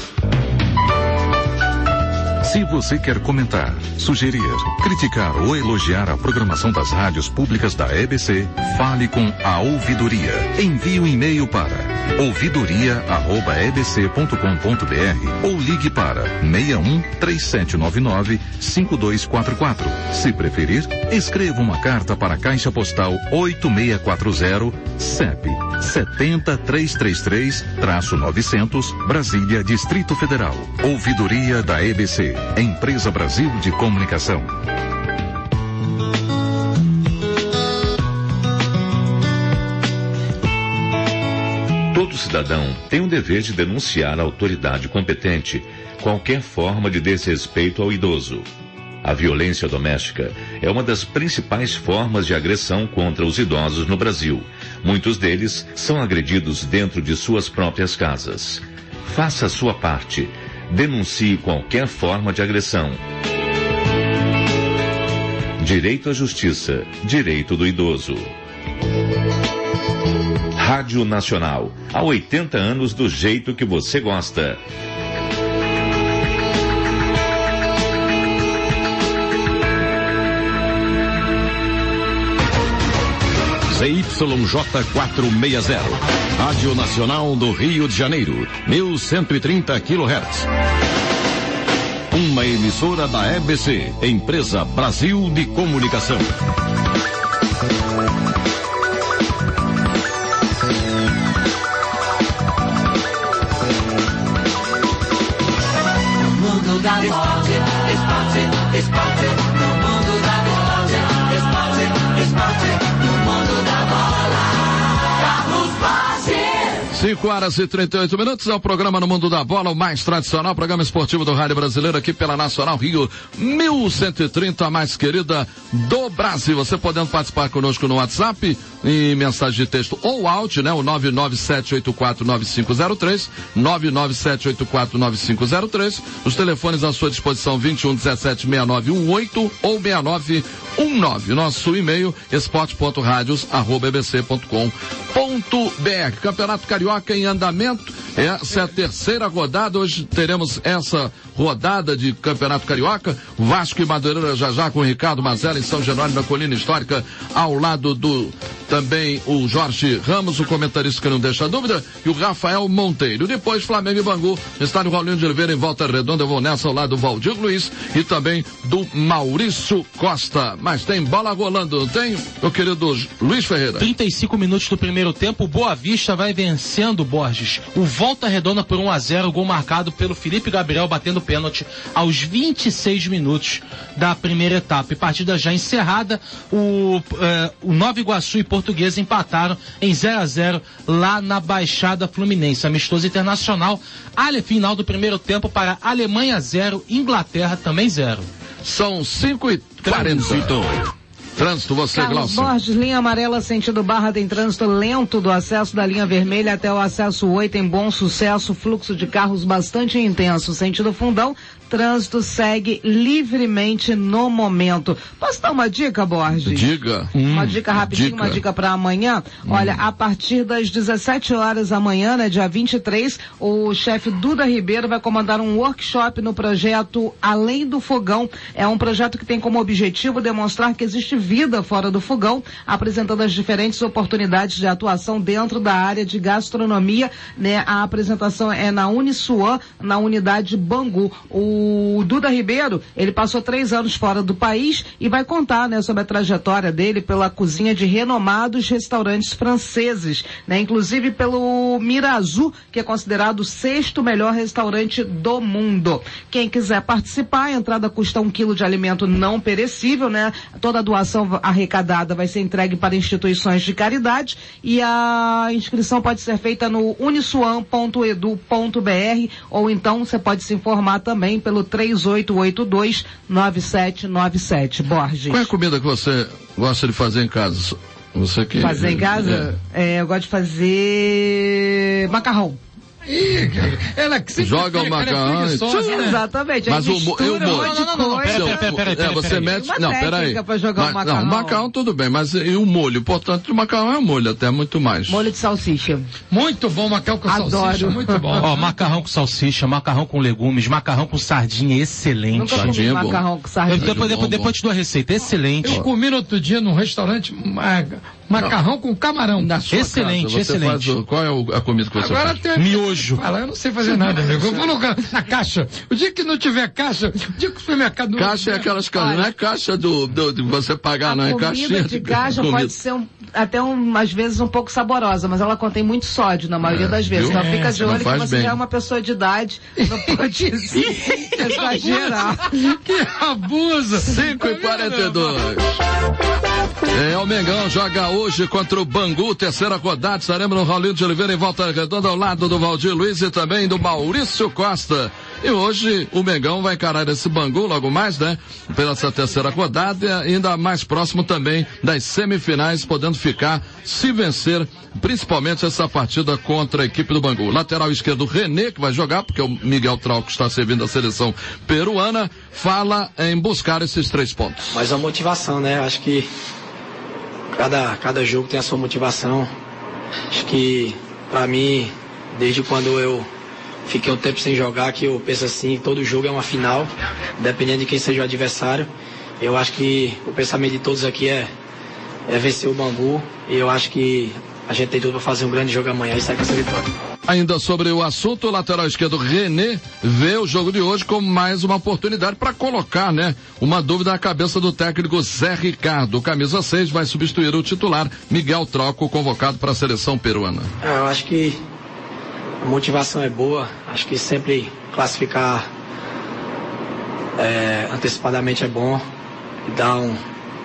Se você quer comentar, sugerir, criticar ou elogiar a programação das rádios públicas da E B C, fale com a Ouvidoria. Envie um e-mail para ouvidoria arroba e b c ponto com ponto b r ou ligue para seis um três sete nove nove cinco dois quatro quatro. Se preferir, escreva uma carta para a Caixa Postal oito seis quatro zero, C E P sete zero três três três novecentos, Brasília, Distrito Federal. Ouvidoria da E B C, Empresa Brasil de Comunicação. Todo cidadão tem o dever de denunciar à autoridade competente qualquer forma de desrespeito ao idoso. A violência doméstica é uma das principais formas de agressão contra os idosos no Brasil. Muitos deles são agredidos dentro de suas próprias casas. Faça a sua parte. Denuncie qualquer forma de agressão. Direito à justiça. Direito do idoso. Rádio Nacional. Há oitenta anos do jeito que você gosta. Z Y J quatrocentos e sessenta. Rádio Nacional do Rio de Janeiro, mil cento e trinta quilohertz. Uma emissora da E B C, Empresa Brasil de Comunicação. Da esporte, esporte, esporte, no mundo da bola. Esporte, esporte, no mundo da bola. Carlos Borges. cinco horas e trinta e oito minutos, é o programa No Mundo da Bola, o mais tradicional programa esportivo do Rádio Brasileiro, aqui pela Nacional Rio mil cento e trinta, a mais querida do Brasil. Você podendo participar conosco no WhatsApp, em mensagem de texto ou áudio, né? O nove nove sete oito quatro nove cinco zero três, nove nove sete oito quatro nove cinco zero três, os telefones à sua disposição vinte e um dezessete sessenta e nove dezoito ou sessenta e nove dezenove. Nosso e-mail esporte ponto radios arroba e b c ponto com ponto b r. Campeonato Carioca em andamento, essa é a terceira rodada, hoje teremos essa rodada de Campeonato Carioca, Vasco e Madureira já já com o Ricardo Mazella em São Jerônimo, na Colina Histórica, ao lado do também o Jorge Ramos, o comentarista que não deixa dúvida, e o Rafael Monteiro. Depois Flamengo e Bangu, estádio Raulinho de Oliveira em Volta Redonda, eu vou nessa ao lado do Valdir Luiz e também do Maurício Costa. Mas tem bola rolando, não tem, meu querido Luiz Ferreira? trinta e cinco minutos do primeiro tempo, o Boa Vista vai vencendo, Borges. O Volta Redonda por um a zero, gol marcado pelo Felipe Gabriel batendo pênalti aos vinte e seis minutos da primeira etapa. E partida já encerrada, o, eh, o Nova Iguaçu e Portuguesa empataram em zero a zero lá na Baixada Fluminense. Amistoso internacional, ale final do primeiro tempo para Alemanha zero, Inglaterra também zero. São cinco e quarenta. Trânsito, você, Carlos Glaucio. Borges, linha amarela sentido Barra, tem trânsito lento do acesso da linha vermelha até o acesso oito em Bom Sucesso, fluxo de carros bastante intenso. Sentido Fundão, trânsito segue livremente no momento. Posso dar uma dica, Borges? Diga. Uma Hum, dica rapidinho, dica. uma dica para amanhã. Hum. Olha, a partir das dezessete horas amanhã, né, dia vinte e três, o chefe Duda Ribeiro vai comandar um workshop no projeto Além do Fogão. É um projeto que tem como objetivo demonstrar que existe vida fora do fogão, apresentando as diferentes oportunidades de atuação dentro da área de gastronomia, né? A apresentação é na Uniswan, na unidade Bangu. O Duda Ribeiro, ele passou três anos fora do país e vai contar, né, sobre a trajetória dele pela cozinha de renomados restaurantes franceses, né? Inclusive pelo Mirazu, que é considerado o sexto melhor restaurante do mundo. Quem quiser participar, a entrada custa um quilo de alimento não perecível, né? Toda a doação arrecadada vai ser entregue para instituições de caridade e a inscrição pode ser feita no uniswan ponto edu ponto b r ou então você pode se informar também pelo três oito oito dois nove sete nove sete. Borges. Qual é a comida que você gosta de fazer em casa? Você que Fazer em casa? É. É, eu gosto de fazer macarrão. Ih, ela que se joga o macarrão e tchum, né? Exatamente. Mas o mo- eu mistura um molho. monte de Não, não, não, coisa. pera, pera, pera, pera, É, você pera, mete. Uma Não, técnica peraí. pra jogar o Mas- macarrão. Não, macarrão tudo bem, mas e o molho? O importante do macarrão é o molho, até muito mais. Molho de salsicha. Muito bom, macarrão com Adoro. salsicha, muito bom. Ó, macarrão com salsicha, macarrão com legumes, macarrão com sardinha, excelente. Nunca comi Sardinha é bom. macarrão com Eu, sardinha. depois, Bom, depois, bom. depois eu te dou a receita, excelente. Eu comi no outro dia num restaurante ma- macarrão com camarão. Na sua Excelente, casa, você excelente. faz o- qual é o- a comida que você Agora faz? tem Miojo. Fala, eu não sei fazer nada, amigo. Eu vou no, na caixa. O dia que não tiver caixa, o dia que o supermercado não. Caixa é aquelas caixas, não é caixa do, do, de você pagar, A não, é comida caixinha de caixa comida. pode ser um, até um, às vezes um pouco saborosa, mas ela contém muito sódio na maioria É, das vezes. viu? Então fica de Não olho que faz você bem. já é uma pessoa de idade, não pode exagerar. Que abuso! cinco e quarenta e dois. É, o Mengão joga hoje contra o Bangu, terceira rodada, estaremos no Raulinho de Oliveira em Volta Redonda, ao lado do Valdir Luiz e também do Maurício Costa. E hoje o Mengão vai encarar esse Bangu logo mais, né? Pela essa terceira rodada e ainda mais próximo também das semifinais, podendo ficar, se vencer, principalmente essa partida contra a equipe do Bangu. Lateral esquerdo René, que vai jogar, porque o Miguel Trauco está servindo a seleção peruana, fala em buscar esses três pontos. Mas a motivação, né? Acho que cada, cada jogo tem a sua motivação. Acho que, pra mim, desde quando eu fiquei um tempo sem jogar, que eu penso assim, todo jogo é uma final, dependendo de quem seja o adversário. Eu acho que o pensamento de todos aqui é, é vencer o Bangu, e eu acho que a gente tem tudo para fazer um grande jogo amanhã e sair com essa vitória. Ainda sobre o assunto, o lateral esquerdo René vê o jogo de hoje como mais uma oportunidade para colocar, né, uma dúvida na cabeça do técnico Zé Ricardo. O camisa seis vai substituir o titular Miguel Troco, convocado para a seleção peruana. É, eu acho que a motivação é boa, acho que sempre classificar é, antecipadamente é bom, dá um,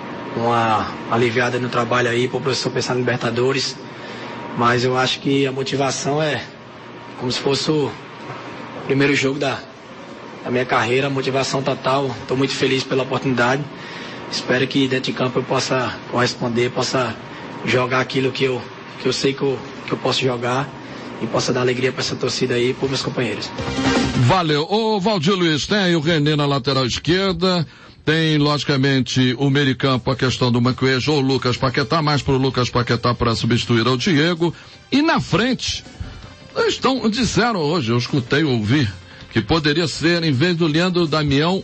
uma aliviada no trabalho aí para o professor pensar na Libertadores. Mas eu acho que a motivação é como se fosse o primeiro jogo da, da minha carreira, motivação total. Estou muito feliz pela oportunidade. Espero que dentro de campo eu possa corresponder, possa jogar aquilo que eu, que eu sei que eu, que eu posso jogar e possa dar alegria para essa torcida aí e para os meus companheiros. Valeu. Ô Valdir Luiz, tem aí o René na lateral esquerda. Tem, logicamente, o meio de campo, a questão do Manquejo ou o Lucas Paquetá, mais para o Lucas Paquetá para substituir ao Diego. E na frente, estão, disseram hoje, eu escutei, ouvi, que poderia ser, em vez do Leandro Damião,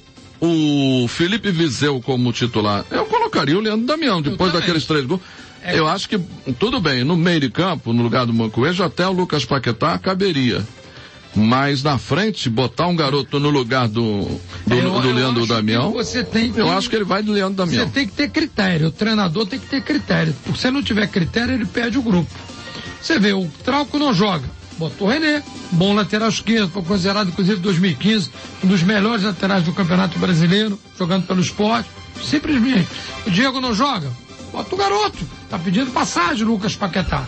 o Felipe Viseu como titular. Eu colocaria o Leandro Damião, depois daqueles três gols. É. Eu acho que, tudo bem, no meio de campo, no lugar do Manquejo, até o Lucas Paquetá caberia. Mas na frente, botar um garoto no lugar do, do, eu, do eu Leandro Damião, você tem que, eu acho que ele vai do Leandro Damião. Você tem que ter critério, o treinador tem que ter critério. Se você não tiver critério, ele perde o grupo. Você vê, o Trauco não joga, botou o René, bom lateral esquerdo, foi considerado inclusive em dois mil e quinze, um dos melhores laterais do Campeonato Brasileiro, jogando pelo Sport, simplesmente. O Diego não joga, bota o garoto, tá pedindo passagem, Lucas Paquetá.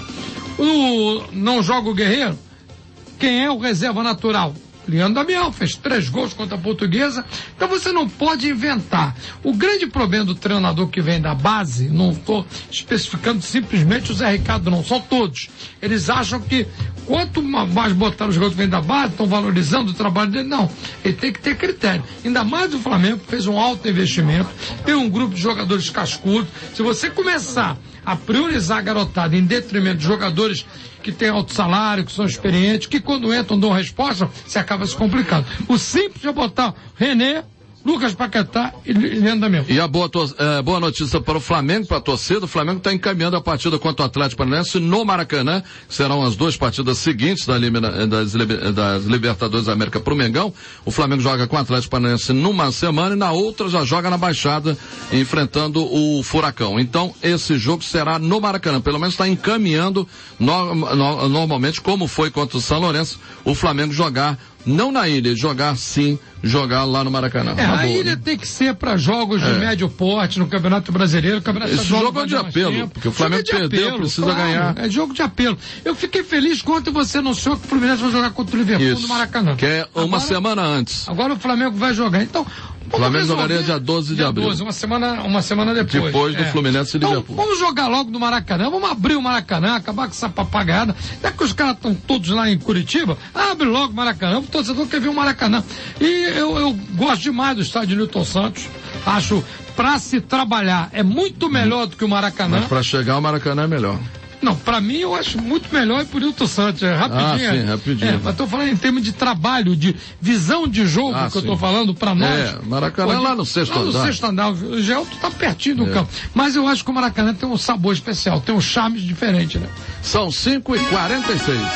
O, não joga o Guerreiro. Quem é o reserva natural? Leandro Damião, fez três gols contra a Portuguesa. Então você não pode inventar. O grande problema do treinador que vem da base, não estou especificando simplesmente o Zé Ricardo, não, são todos. Eles acham que quanto mais botar os jogadores que vêm da base, estão valorizando o trabalho dele. Não, ele tem que ter critério. Ainda mais o Flamengo, que fez um alto investimento, tem um grupo de jogadores cascudos. Se você começar a priorizar a garotada em detrimento de jogadores que têm alto salário, que são experientes, que quando entram dão resposta, você acaba se complicando. O simples é botar René, Lucas Paquetá e Leandro Damião. E a boa, é, boa notícia para o Flamengo, para a torcida, o Flamengo está encaminhando a partida contra o Atlético Paranaense no Maracanã, que serão as duas partidas seguintes da, das, das Libertadores da América para o Mengão. O Flamengo joga com o Atlético Paranaense numa semana e na outra já joga na Baixada, enfrentando o Furacão. Então, esse jogo será no Maracanã, pelo menos está encaminhando no, no, normalmente, como foi contra o São Lourenço, o Flamengo jogar não na ilha, jogar sim, jogar lá no Maracanã. É, a ilha né? tem que ser para jogos de é. médio porte no Campeonato Brasileiro. Campeonato Esse jogo é de apelo, tempo. Porque o Flamengo é perdeu, apelo, precisa claro, ganhar. É jogo de apelo. Eu fiquei feliz quando você anunciou que o Fluminense vai jogar contra o Liverpool Isso, no Maracanã. Que é uma agora, semana antes. Agora o Flamengo vai jogar. Então, o Flamengo jogaria dia doze de abril. doze, uma semana, uma semana depois. Depois do é. Fluminense e então, Liverpool. Vamos jogar logo no Maracanã, vamos abrir o Maracanã, acabar com essa papagaiada. Já que os caras estão todos lá em Curitiba, abre logo o Maracanã, o torcedor quer ver o Maracanã. E eu, eu gosto demais do estádio Newton Santos, acho, pra se trabalhar, é muito melhor do que o Maracanã. Mas pra chegar ao Maracanã é melhor. Não, pra mim eu acho muito melhor ir pro Newton Santos, é rapidinho. Ah, sim, rapidinho. É, mas tô falando em termos de trabalho, de visão de jogo ah, que sim. eu tô falando pra nós. É, Maracanã é lá no sexto lá andar. Lá no sexto andar, o Gelto tá pertinho do é. campo. Mas eu acho que o Maracanã tem um sabor especial, tem um charme diferente, né? São cinco e quarenta e seis.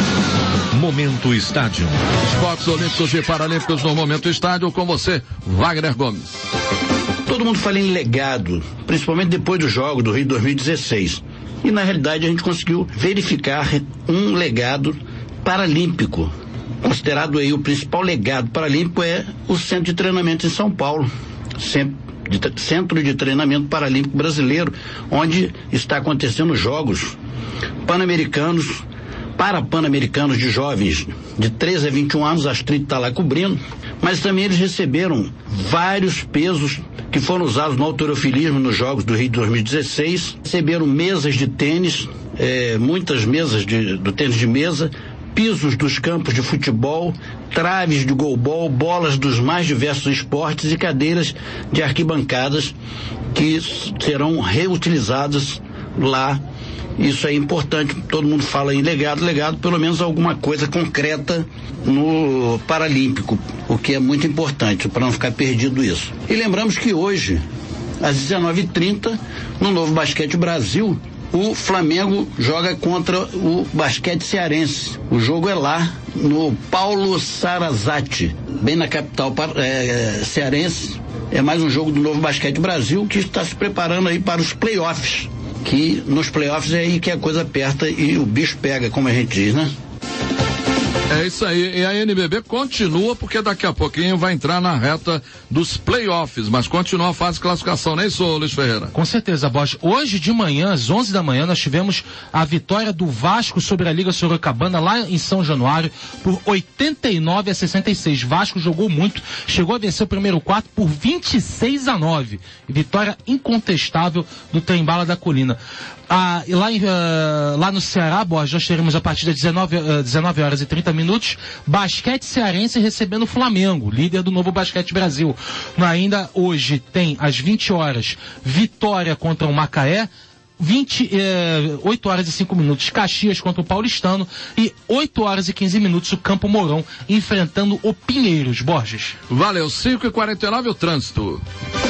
Momento Estádio. Esportes Olímpicos e Paralímpicos no Momento Estádio, com você, Wagner Gomes. Todo mundo fala em legado, principalmente depois do jogo do Rio dois mil e dezesseis. E na realidade a gente conseguiu verificar um legado paralímpico. Considerado aí o principal legado paralímpico é o Centro de Treinamento em São Paulo. Centro de Treinamento Paralímpico Brasileiro, onde está acontecendo jogos pan-americanos, para pan-americanos de jovens de treze a vinte e um anos, a Astrid está lá cobrindo, mas também eles receberam vários pesos que foram usados no halterofilismo nos Jogos do Rio de dois mil e dezesseis, receberam mesas de tênis, é, muitas mesas de, do tênis de mesa, pisos dos campos de futebol, traves de golbol, bolas dos mais diversos esportes e cadeiras de arquibancadas que serão reutilizadas lá. Isso é importante, todo mundo fala em legado, legado, pelo menos alguma coisa concreta no Paralímpico, o que é muito importante, para não ficar perdido isso. E lembramos que hoje às dezenove e trinta, no Novo Basquete Brasil, o Flamengo joga contra o Basquete Cearense. O jogo é lá, no Paulo Sarazate, bem na capital é, cearense. É mais um jogo do Novo Basquete Brasil, que está se preparando aí para os playoffs. Que nos playoffs é aí que a coisa aperta e o bicho pega, como a gente diz, né? É isso aí, e a N B B continua, porque daqui a pouquinho vai entrar na reta dos playoffs, mas continua a fase de classificação, não é isso, Luiz Ferreira? Com certeza, Bosch. Hoje de manhã, às onze da manhã, nós tivemos a vitória do Vasco sobre a Liga Sorocabana, lá em São Januário, por oitenta e nove a sessenta e seis. Vasco jogou muito, chegou a vencer o primeiro quarto por vinte e seis a nove. Vitória incontestável do Trem-Bala da Colina. Ah, e lá, em, uh, lá no Ceará, Borges, nós teremos a partida dezenove, uh, dezenove horas e trinta minutos, Basquete Cearense recebendo o Flamengo, líder do Novo Basquete Brasil. No, ainda hoje tem às vinte horas, Vitória contra o Macaé, vinte, eh, oito horas e cinco minutos, Caxias contra o Paulistano, e oito horas e quinze minutos, o Campo Mourão enfrentando o Pinheiros. Borges. Valeu, cinco e quarenta e nove o trânsito.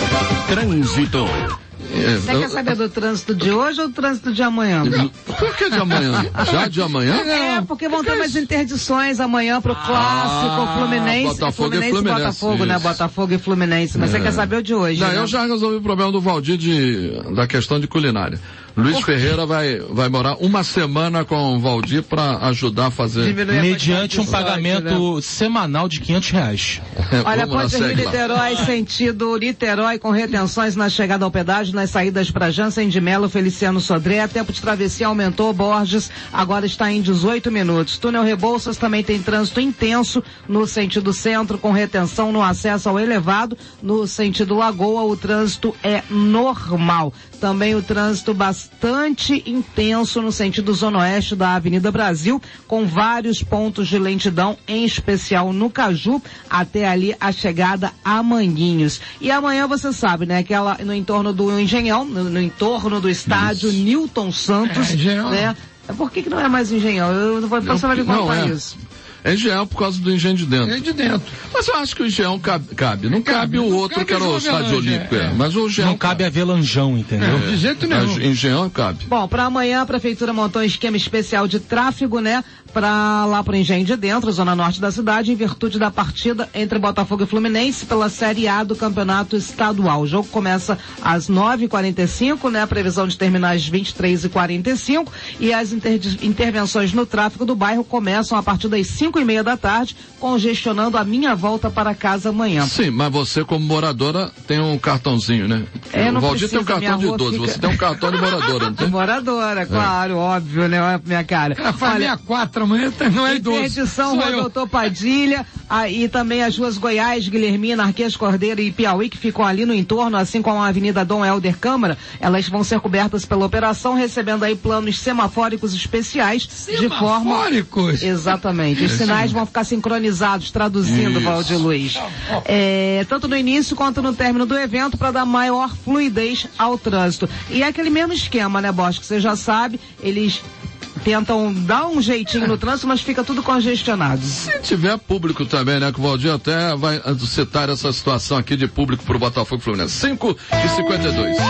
Trânsito. Você quer saber do trânsito de hoje ou do trânsito de amanhã? Por que de amanhã? Já de amanhã? É, porque vão ter umas interdições amanhã pro clássico ah, Fluminense. Botafogo Fluminense e Fluminense. Botafogo, isso. né? Botafogo e Fluminense. Mas é. Você quer saber o de hoje? Não, né? Eu já resolvi o problema do Valdir de, da questão de culinária. Luiz Ferreira vai, vai morar uma semana com o Valdir para ajudar a fazer. Diminuir mediante um pagamento né? semanal de quinhentos reais. Olha, Ponte Rio Niterói, sentido Niterói, com retenções na chegada ao pedágio, nas saídas para Jansen de Melo, Feliciano Sodré. Tempo de travessia aumentou, Borges, agora está em dezoito minutos. Túnel Rebouças também tem trânsito intenso no sentido centro, com retenção no acesso ao elevado. No sentido Lagoa, o trânsito é normal. Também o trânsito bastante intenso no sentido zona oeste da Avenida Brasil, com vários pontos de lentidão, em especial no Caju, até ali a chegada a Manguinhos. E amanhã você sabe, né, aquela no entorno do Engenhão, no, no entorno do estádio isso. Newton Santos, é, né? Por que que não é mais Engenhão? Eu não vou passar de contar isso. É Engenhão por causa do Engenho de Dentro. Engenho de Dentro. Mas eu acho que o Engenhão cabe. cabe. Não cabe, cabe o não outro cabe que era o Estádio Olímpico. É. É. Mas o Engenhão não cabe, cabe. Avelanjão, entendeu? É. De jeito nenhum. Engenhão cabe. Bom, para amanhã a Prefeitura montou um esquema especial de tráfego, né? Para lá pro Engenho de Dentro, zona norte da cidade, em virtude da partida entre Botafogo e Fluminense pela Série A do Campeonato Estadual. O jogo começa às nove e quarenta e cinco, né? A previsão de terminar às vinte e três e quarenta e cinco, e as inter intervenções no tráfego do bairro começam a partir das cinco e meia da tarde, congestionando a minha volta para casa amanhã. Sim, mas você como moradora tem um cartãozinho, né? É, não o Valdir precisa, tem um cartão de idoso, fica... você tem um cartão de moradora, não tem? Moradora, claro, é. Óbvio, né? Olha a minha cara. Ela faz Olha, quatro amanhã não é idoso. Interdição Rua Doutor Padilha, aí também as ruas Goiás, Guilhermina, Arquês Cordeiro e Piauí, que ficam ali no entorno, assim como a Avenida Dom Helder Câmara, elas vão ser cobertas pela operação, recebendo aí planos semafóricos especiais. Semafóricos? De forma... Exatamente. Os sinais vão ficar sincronizados, traduzindo, Valdir Luiz. É, tanto no início quanto no término do evento, para dar maior fluidez ao trânsito. E é aquele mesmo esquema, né, Bosch, que você já sabe, eles tentam dar um jeitinho no trânsito, mas fica tudo congestionado. Se tiver público também, né, que o Valdir até vai citar essa situação aqui de público pro Botafogo e Fluminense. cinco e cinquenta e dois.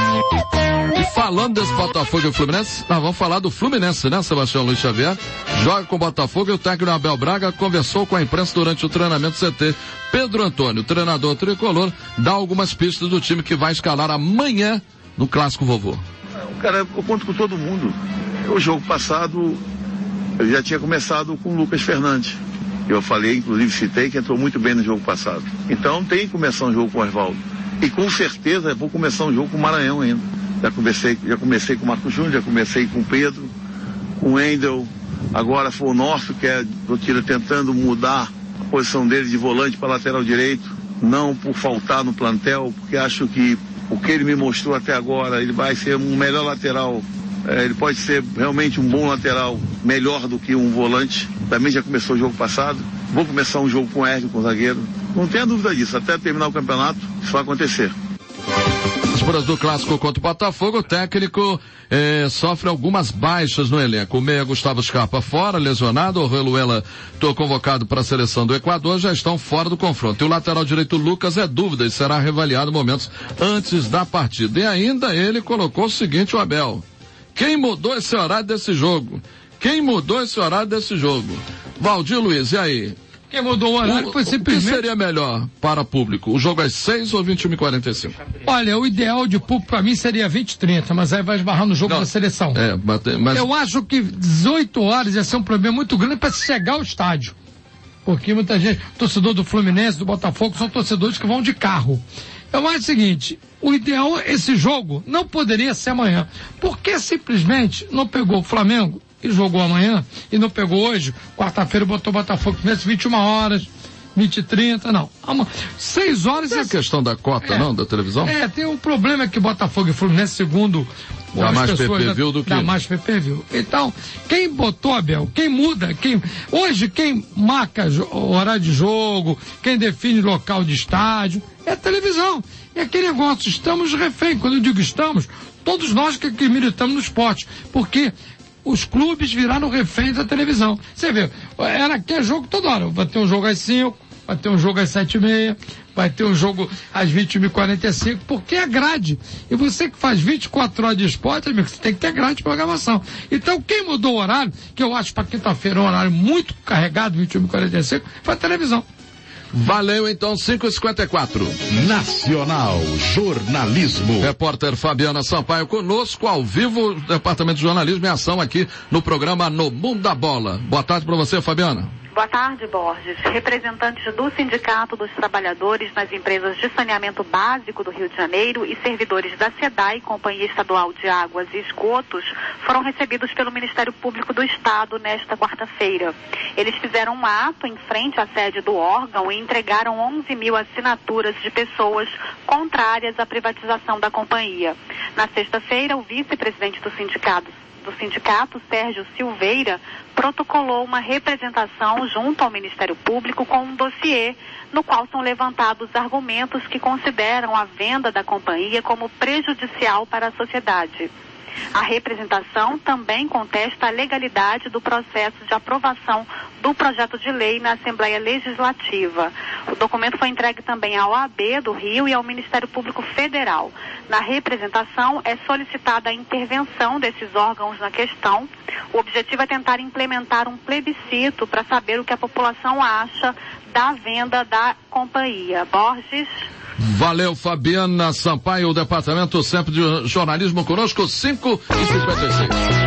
E falando desse Botafogo e Fluminense, nós vamos falar do Fluminense, né, Sebastião Luiz Xavier? Joga com o Botafogo e o técnico Abel Braga conversou com a imprensa durante o treinamento C T. Pedro Antônio, treinador tricolor, dá algumas pistas do time que vai escalar amanhã no Clássico Vovô. Cara, eu conto com todo mundo. O jogo passado, eu já tinha começado com o Lucas Fernandes. Eu falei, inclusive citei, que entrou muito bem no jogo passado. Então tem que começar um jogo com o Oswaldo. E com certeza vou começar um jogo com o Maranhão ainda. Já comecei, já comecei com o Marcos Júnior, já comecei com o Pedro, com o Wendel. Agora foi o nosso, que é do Tira, tentando mudar a posição dele de volante para lateral direito. Não por faltar no plantel, porque acho que o que ele me mostrou até agora, ele vai ser um melhor lateral. É, ele pode ser realmente um bom lateral, melhor do que um volante. Também já começou o jogo passado. Vou começar um jogo com o Hércules, com o zagueiro. Não tenha dúvida disso. Até terminar o campeonato, isso vai acontecer. Vésperas do clássico contra o Botafogo, o técnico eh, sofre algumas baixas no elenco. O meia Gustavo Scarpa fora, lesionado, o Reluela tô convocado para a seleção do Equador, já estão fora do confronto. E o lateral direito Lucas é dúvida e será reavaliado momentos antes da partida. E ainda ele colocou o seguinte, o Abel: quem mudou esse horário desse jogo? Quem mudou esse horário desse jogo? Valdir Luiz, e aí? Quem mudou o horário o, foi simplesmente... O que seria melhor para público? O jogo às seis ou vinte e uma e quarenta e cinco? Olha, o ideal de público para mim seria vinte e trinta, mas aí vai esbarrar no jogo Não, da seleção. É, mas... Eu acho que dezoito horas ia ser um problema muito grande para chegar ao estádio. Porque muita gente, torcedor do Fluminense, do Botafogo, são torcedores que vão de carro. Eu acho o seguinte, o ideal, esse jogo não poderia ser amanhã. Por que simplesmente não pegou o Flamengo e jogou amanhã, e não pegou hoje, quarta-feira botou o Botafogo Fluminense vinte e uma horas, vinte e trinta, não. seis horas... É a questão da cota, é, não, da televisão? É, tem um problema que Botafogo e Fluminense, segundo dá as mais pessoas... P P V do que... Dá mais P P V. Então, quem botou, Abel, quem muda, quem... Hoje, quem marca o horário de jogo, quem define local de estádio, é a televisão. E aquele negócio, estamos refém. Quando eu digo estamos, todos nós que, que militamos no esporte. Porque... os clubes viraram reféns da televisão. Você vê, era que é jogo toda hora. Vai ter um jogo às cinco, vai ter um jogo às sete e meia, vai ter um jogo às vinte e uma e quarenta e cinco, porque é grade. E você que faz vinte e quatro horas de esporte, amigo, você tem que ter grade de programação. Então, quem mudou o horário, que eu acho para quinta-feira um horário muito carregado, vinte e uma e quarenta e cinco, foi a televisão. Valeu, então, cinco e cinquenta e quatro. Nacional Jornalismo. Repórter Fabiana Sampaio conosco, ao vivo, Departamento de Jornalismo em ação aqui no programa No Mundo da Bola. Boa tarde para você, Fabiana. Boa tarde, Borges. Representantes do Sindicato dos Trabalhadores nas empresas de saneamento básico do Rio de Janeiro e servidores da SEDAI, Companhia Estadual de Águas e Esgotos, foram recebidos pelo Ministério Público do Estado nesta quarta-feira. Eles fizeram um ato em frente à sede do órgão e entregaram onze mil assinaturas de pessoas contrárias à privatização da companhia. Na sexta-feira, o vice-presidente do sindicato do sindicato, Sérgio Silveira, protocolou uma representação junto ao Ministério Público com um dossiê no qual são levantados argumentos que consideram a venda da companhia como prejudicial para a sociedade. A representação também contesta a legalidade do processo de aprovação do projeto de lei na Assembleia Legislativa. O documento foi entregue também à O A B do Rio e ao Ministério Público Federal. Na representação é solicitada a intervenção desses órgãos na questão. O objetivo é tentar implementar um plebiscito para saber o que a população acha da venda da companhia. Borges... Valeu, Fabiana Sampaio, o Departamento sempre de Jornalismo conosco, cinco e cinquenta e seis.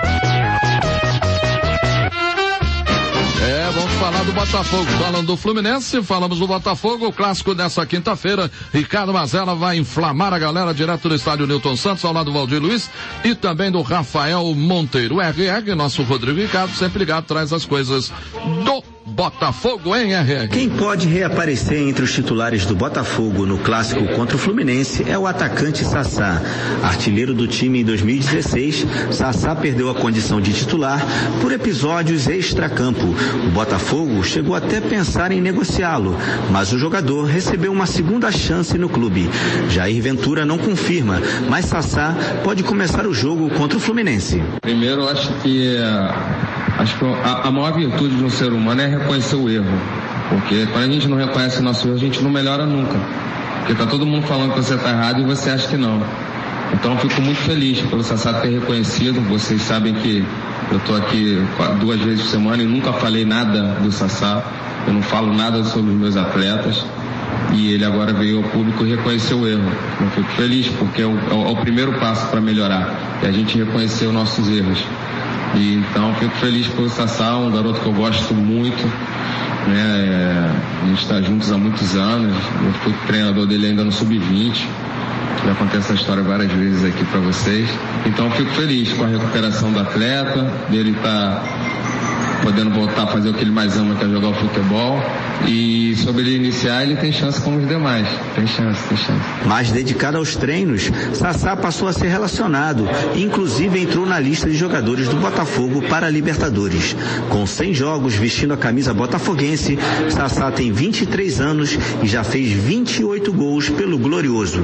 É, vamos falar do Botafogo. Falando do Fluminense, falamos do Botafogo, o clássico dessa quinta-feira. Ricardo Mazella vai inflamar a galera direto do estádio Newton Santos, ao lado do Valdir Luiz e também do Rafael Monteiro. O R R, nosso Rodrigo Ricardo, sempre ligado, traz as coisas do Botafogo em R R. Quem pode reaparecer entre os titulares do Botafogo no clássico contra o Fluminense é o atacante Sassá. Artilheiro do time em dois mil e dezesseis, Sassá perdeu a condição de titular por episódios extracampo. O Botafogo chegou até a pensar em negociá-lo, mas o jogador recebeu uma segunda chance no clube. Jair Ventura não confirma, mas Sassá pode começar o jogo contra o Fluminense. Primeiro, eu acho que acho que a, a maior virtude de um ser humano é reconhecer o erro, porque quando a gente não reconhece o nosso erro, a gente não melhora nunca, porque tá todo mundo falando que você tá errado e você acha que não. Então eu fico muito feliz pelo Sassá ter reconhecido. Vocês sabem que eu tô aqui duas vezes por semana e nunca falei nada do Sassá, eu não falo nada sobre os meus atletas, e ele agora veio ao público e reconheceu o erro. Eu fico feliz porque é o, é o primeiro passo para melhorar, é a gente reconhecer os nossos erros. E então fico feliz pelo Sassá, um garoto que eu gosto muito, né? A gente está juntos há muitos anos, eu fui treinador dele ainda no sub vinte, já contei essa história várias vezes aqui para vocês. Então fico feliz com a recuperação do atleta, dele tá podendo voltar a fazer o que ele mais ama, que é jogar o futebol. E sobre ele iniciar, ele tem chance como os demais. Tem chance, tem chance. Mais dedicado aos treinos, Sassá passou a ser relacionado e inclusive entrou na lista de jogadores do Botafogo para a Libertadores. Com cem jogos vestindo a camisa botafoguense, Sassá tem vinte e três anos e já fez vinte e oito gols pelo Glorioso.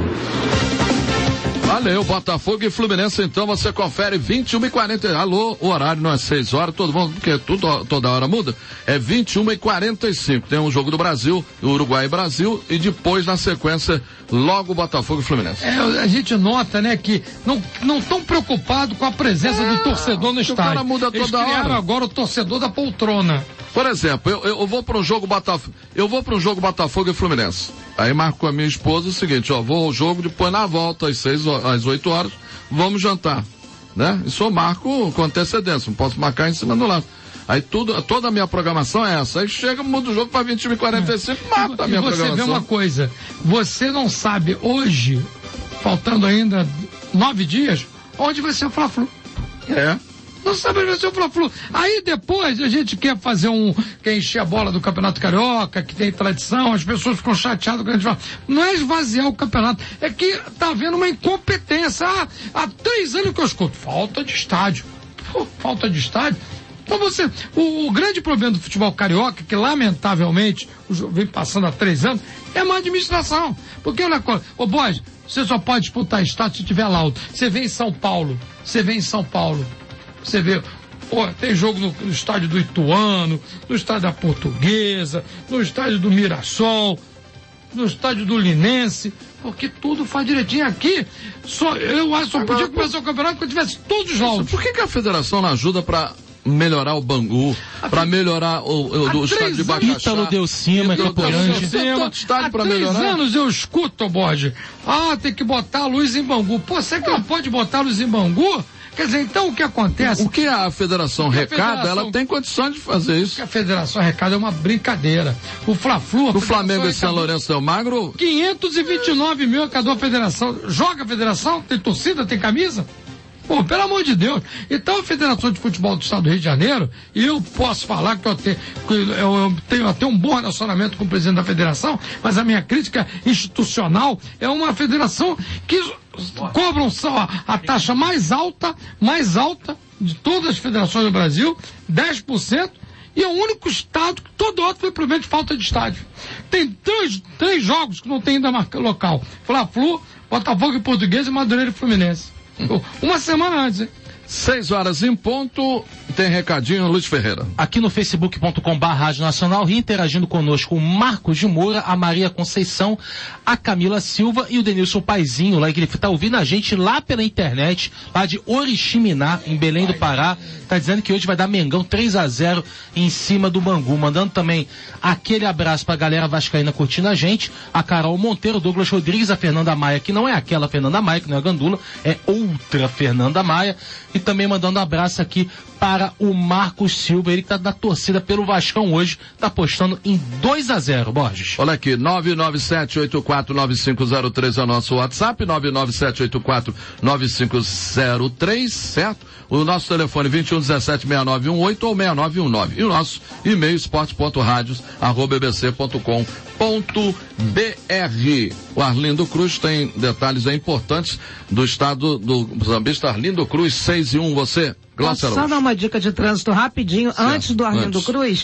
Valeu, Botafogo e Fluminense, então você confere vinte e uma e quarenta. Alô, o horário não é seis horas, todo mundo, porque tudo, toda hora muda. É vinte e uma e quarenta e cinco. Tem um jogo do Brasil, Uruguai e Brasil, e depois, na sequência, logo Botafogo e Fluminense. É, a gente nota, né, que não não estão preocupados com a presença é, do torcedor no estádio. O cara muda toda Eles criaram hora. agora o torcedor da poltrona. Por exemplo, eu, eu vou para um jogo Botafogo, eu vou para um jogo Botafogo e Fluminense. Aí marco com a minha esposa o seguinte, ó, vou ao jogo, depois na volta às seis, às oito horas, vamos jantar, né? Isso eu marco com antecedência, não posso marcar em cima do lado. Aí tudo, toda a minha programação é essa. Aí chega, muda o jogo para vinte e uma e quarenta e cinco, mata a minha e você programação. Você vê uma coisa, você não sabe hoje, faltando ainda nove dias, onde vai ser o Fla-Flu. É. Não sabe onde vai ser o Fla-Flu. Aí depois a gente quer fazer um, quer encher a bola do Campeonato Carioca, que tem tradição, as pessoas ficam chateadas quando a gente fala. Não é esvaziar o campeonato, é que tá havendo uma incompetência. Ah, há três anos que eu escuto, falta de estádio. Pô, falta de estádio. Então você, o, o grande problema do futebol carioca, que lamentavelmente vem passando há três anos, é uma administração. Porque olha, ô Borges, você só pode disputar estádio se tiver laudo. Você vem em São Paulo, você vem em São Paulo, você vê, pô, tem jogo no, no estádio do Ituano, no estádio da Portuguesa, no estádio do Mirassol, no estádio do Linense, porque tudo faz direitinho aqui. Só, eu acho que só podia começar o campeonato quando tivesse todos os laudos. Por que, que a federação não ajuda para melhorar o Bangu, para melhorar o, o, o estádio de Bacaxá? Ítalo deu cima, Camporante. Há três anos eu escuto, Borges, ah, tem que botar a luz em Bangu. Pô, você que não pode botar a luz em Bangu? Quer dizer, então o que acontece? O que a federação arrecada, federação... ela tem condições de fazer isso. O que a federação arrecada é uma brincadeira. O Fla-Flu... O Flamengo e São Lourenço del Magro... quinhentos e vinte e nove mil arrecadou a federação. Joga a federação? Tem torcida? Tem camisa? Pô, pelo amor de Deus. Então a Federação de Futebol do Estado do Rio de Janeiro, e eu posso falar que eu tenho, que eu tenho até um bom relacionamento com o presidente da federação, mas a minha crítica institucional é uma federação que cobram só a taxa mais alta, mais alta de todas as federações do Brasil, dez por cento, e é o único estado que todo outro foi problema de falta de estádio. Tem três, três jogos que não tem ainda marca local. Fla-Flu, Botafogo e Portuguesa e Madureira e Fluminense. Uma semana antes, hein? Seis horas em ponto, tem recadinho, Luiz Ferreira. Aqui no facebook ponto com barra Rádio Nacional, interagindo conosco o Marcos de Moura, a Maria Conceição, a Camila Silva e o Denilson Paizinho, lá que ele está ouvindo a gente lá pela internet, lá de Oriximiná, em Belém do Pará. Tá dizendo que hoje vai dar Mengão três a zero em cima do Bangu. Mandando também aquele abraço pra galera vascaína curtindo a gente, a Carol Monteiro, Douglas Rodrigues, a Fernanda Maia, que não é aquela Fernanda Maia, que não é a Gandula, é outra Fernanda Maia. E também mandando um abraço aqui para o Marcos Silva, ele que tá na torcida pelo Vascão hoje, tá apostando em dois a zero, Borges. Olha aqui, nove nove sete oito quatro nove cinco zero três é o nosso WhatsApp, nove nove sete oito quatro nove cinco zero três, certo? O nosso telefone vinte e um dezessete sessenta e nove dezoito ou sessenta e nove dezenove. E o nosso e-mail esporte ponto radios arroba b b c ponto com ponto b r. O Arlindo Cruz tem detalhes aí importantes do estado do sambista Arlindo Cruz, seis e um, você. Posso só dar uma dica de trânsito rapidinho, certo. Antes do Arlindo antes. Cruz,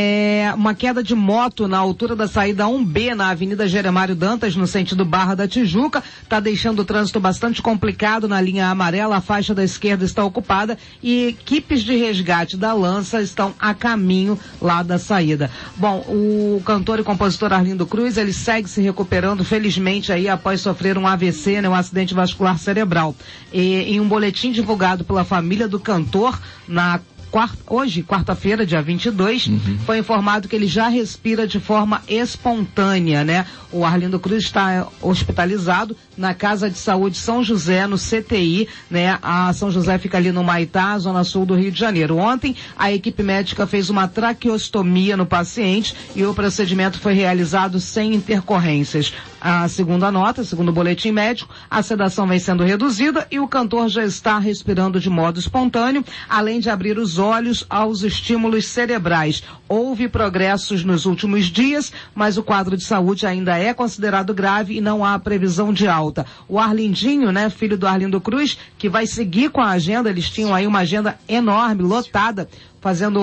é uma queda de moto na altura da saída um B na Avenida Jeremário Dantas, no sentido Barra da Tijuca, está deixando o trânsito bastante complicado na linha amarela, a faixa da esquerda está ocupada e equipes de resgate da Lança estão a caminho lá da saída. Bom, o cantor e compositor Arlindo Cruz, ele segue se recuperando, felizmente aí após sofrer um A V C, né, um acidente vascular cerebral. E, em um boletim divulgado pela família do cantor, na quarta, hoje, quarta-feira, dia vinte e dois, uhum. foi informado que ele já respira de forma espontânea, né? O Arlindo Cruz está hospitalizado na Casa de Saúde São José, no C T I, né? A São José fica ali no Maitá, zona sul do Rio de Janeiro. Ontem, a equipe médica fez uma traqueostomia no paciente e o procedimento foi realizado sem intercorrências. A segunda nota, segundo o boletim médico, a sedação vem sendo reduzida e o cantor já está respirando de modo espontâneo, além de abrir os olhos aos estímulos cerebrais. Houve progressos nos últimos dias, mas o quadro de saúde ainda é considerado grave e não há previsão de alta. O Arlindinho, né, filho do Arlindo Cruz, que vai seguir com a agenda, eles tinham aí uma agenda enorme, lotada, fazendo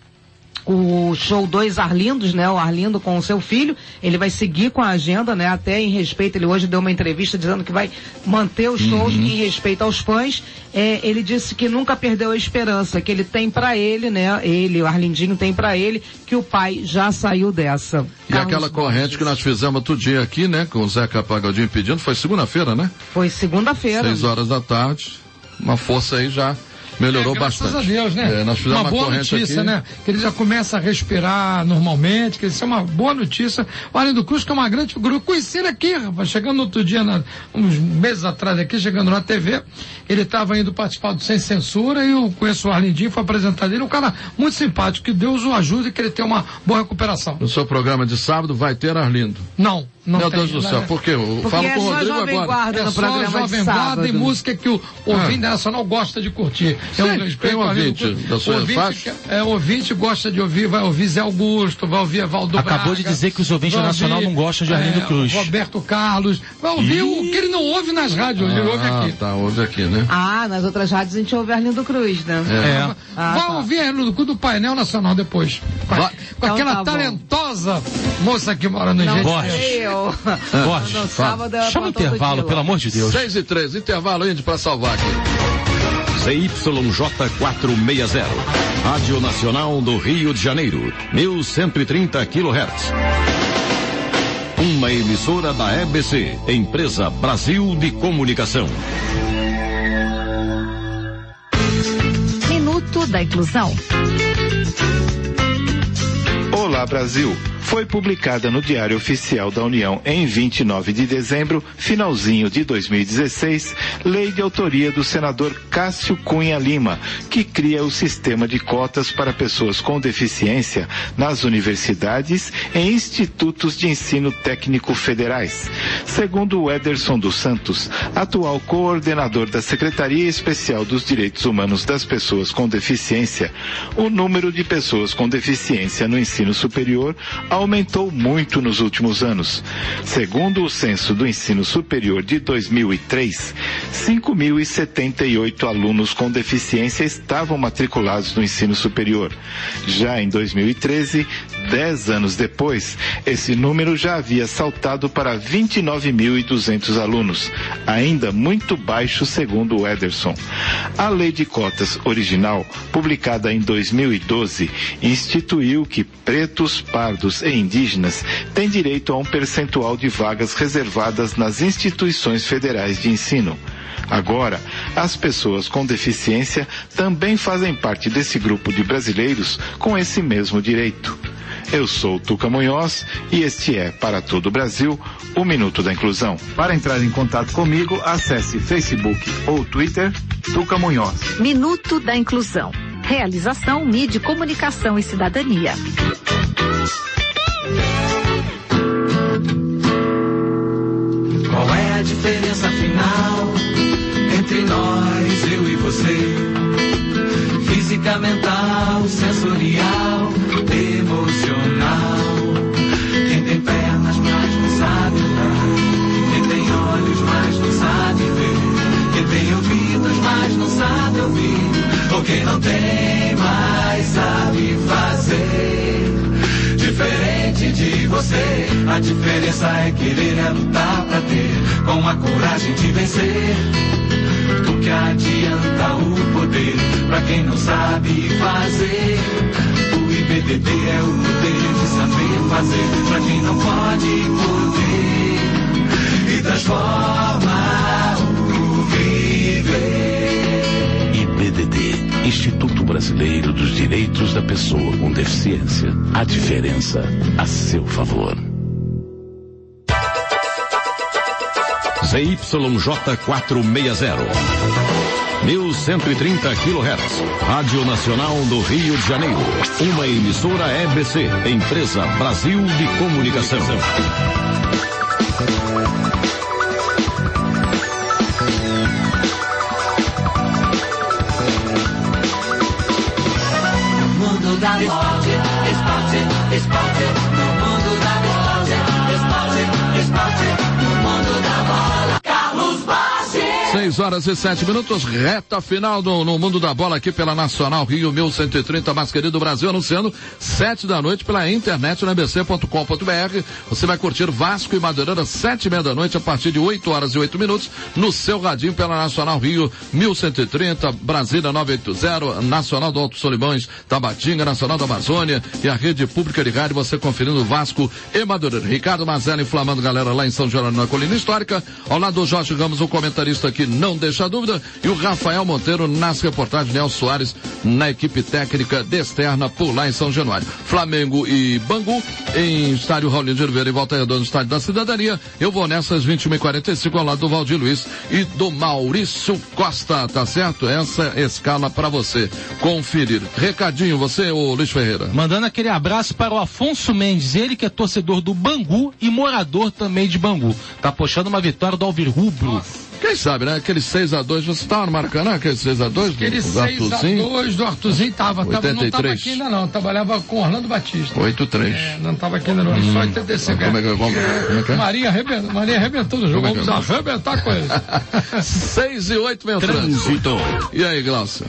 o show Dois Arlindos, né? O Arlindo com o seu filho, ele vai seguir com a agenda, né? Até em respeito, ele hoje deu uma entrevista dizendo que vai manter os shows uhum. em respeito aos fãs. É, ele disse que nunca perdeu a esperança, que ele tem pra ele, né? Ele, o Arlindinho tem pra ele, que o pai já saiu dessa. E Carlos aquela corrente Borges. Que nós fizemos outro dia aqui, né? Com o Zeca Pagodinho pedindo, foi segunda-feira, né? Foi segunda-feira. Seis horas da tarde. Uma força aí já melhorou é, bastante. Graças a Deus, né? É, nós fizemos uma, uma boa notícia, aqui. Né? Que ele já começa a respirar normalmente, que isso é uma boa notícia. O Arlindo Cruz, que é uma grande figura. Eu conheci ele aqui, rapaz, chegando outro dia, na, uns meses atrás aqui, chegando na T V, ele estava indo participar do Sem Censura e eu conheço o Arlindinho, foi apresentado ele, um cara muito simpático, que Deus o ajude e que ele tenha uma boa recuperação. No seu programa de sábado vai ter Arlindo? Não. Não Meu tem, Deus do céu, né? por quê? Eu Porque falo é com o Rodrigo Jovem agora. Guarda é no só programa Jovem de Guarda sábado. e música que o ouvinte ah. nacional gosta de curtir. Sim, é um respeito tem um ouvinte da sua ouvinte faixa? Que, é, o ouvinte gosta de ouvir, vai ouvir Zé Augusto, vai ouvir Valdo Acabou Braga, de dizer que os ouvintes nacional não gostam de Arlindo é, Cruz. Roberto Carlos, vai ouvir o que ele não ouve nas rádios, ah, ele ouve aqui. tá, ouve aqui, né? Ah, nas outras rádios a gente ouve Arlindo Cruz, né? É. é. Ah, vai tá. ouvir Arlindo Cruz do painel nacional depois. Com, a, com então, aquela tá talentosa moça que mora no Não Engenho. sei eu. Borges, No sábado eu chama o intervalo, pelo amor de Deus. seis e três, intervalo, Índio, pra salvar aqui. Z Y J quatrocentos e sessenta, Rádio Nacional do Rio de Janeiro, mil cento e trinta quilohertz. Uma emissora da E B C, Empresa Brasil de Comunicação. Minuto da Inclusão. Olá, Brasil. Foi publicada no Diário Oficial da União em vinte e nove de dezembro, finalzinho de dois mil e dezesseis, lei de autoria do senador Cássio Cunha Lima, que cria o sistema de cotas para pessoas com deficiência nas universidades e institutos de ensino técnico federais. Segundo o Ederson dos Santos, atual coordenador da Secretaria Especial dos Direitos Humanos das Pessoas com Deficiência, o número de pessoas com deficiência no ensino superior aumentou muito nos últimos anos. Segundo o censo do ensino superior de dois mil e três, cinco mil e setenta e oito alunos com deficiência estavam matriculados no ensino superior. Já em dois mil e treze, dez anos depois, esse número já havia saltado para vinte e nove mil e duzentos alunos, ainda muito baixo segundo o Ederson. A lei de cotas original, publicada em dois mil e doze, instituiu que pretos, pardos e indígenas têm direito a um percentual de vagas reservadas nas instituições federais de ensino. Agora, as pessoas com deficiência também fazem parte desse grupo de brasileiros com esse mesmo direito. Eu sou Tuca Munhoz e este é, para todo o Brasil, o Minuto da Inclusão. Para entrar em contato comigo, acesse Facebook ou Twitter, Tuca Munhoz. Minuto da Inclusão. Realização Mídia, Comunicação e Cidadania. Qual é a diferença final entre nós, eu e você? Física, mental, sensorial, emocional. Quem tem pernas, mas não sabe andar. Quem tem olhos, mas não sabe ver. Quem tem ouvidos, mas não sabe ouvir. Ou quem não tem, mas sabe fazer. Diferente de você, a diferença é querer, é lutar pra ter, com a coragem de vencer. O que adianta o poder pra quem não sabe fazer? O I B D D é o poder de saber fazer pra quem não pode poder, e transforma o viver. I B D D, Instituto Brasileiro dos Direitos da Pessoa com Deficiência. A diferença a seu favor. Z Y J quatrocentos e sessenta, mil cento e trinta quilohertz, Rádio Nacional do Rio de Janeiro, uma emissora E B C, Empresa Brasil de Comunicação. Mundo da esporte, esporte, esporte, no mundo da esporte, esporte, esporte, no mundo da bola. Carlos Borges. seis horas e sete minutos, reta final do, no mundo da bola aqui pela Nacional Rio mil cento e trinta, mais querido Brasil, anunciando sete da noite pela internet no a b c ponto com ponto b r. Você vai curtir Vasco e Madureira, sete e meia da noite, a partir de oito horas e oito minutos, no seu radinho pela Nacional Rio mil cento e trinta, Brasília novecentos e oitenta, Nacional do Alto Solimões, Tabatinga, Nacional da Amazônia e a rede pública de rádio, você conferindo Vasco e Madureira. Ricardo Mazelli inflamando galera lá em São Geraldo, na Colina Histórica, ao lado do Jorge Ramos, o comentarista aqui não deixa dúvida, e o Rafael Monteiro nas reportagens, Nelson Soares na equipe técnica de externa por lá em São Januário. Flamengo e Bangu em estádio Raulino de Oliveira e Volta Redonda, no estádio da Cidadania. Eu vou nessas vinte e uma e quarenta e cinco ao lado do Valdir Luiz e do Maurício Costa, tá certo? Essa escala para você conferir. Recadinho, você, ô Luiz Ferreira. Mandando aquele abraço para o Afonso Mendes, ele que é torcedor do Bangu e morador também de Bangu. Tá puxando uma vitória do Alvirrubro. Quem sabe, né? Aquele seis a dois, você estava no Maracanã, aquele seis a dois do, Aquele do seis a Arthurzinho? dois do Arthurzinho tava, tava, não estava oitenta e três. aqui ainda não, trabalhava com Orlando Batista. oito a três. É, não estava aqui ainda não, hum. só oitenta e cinco. Como é que, como, como é, que é? Maria arrebentou, Maria arrebentou no jogo, Como é que vamos é? arrebentar com ele. seis e oito, meu trânsito. E aí, Glaucia?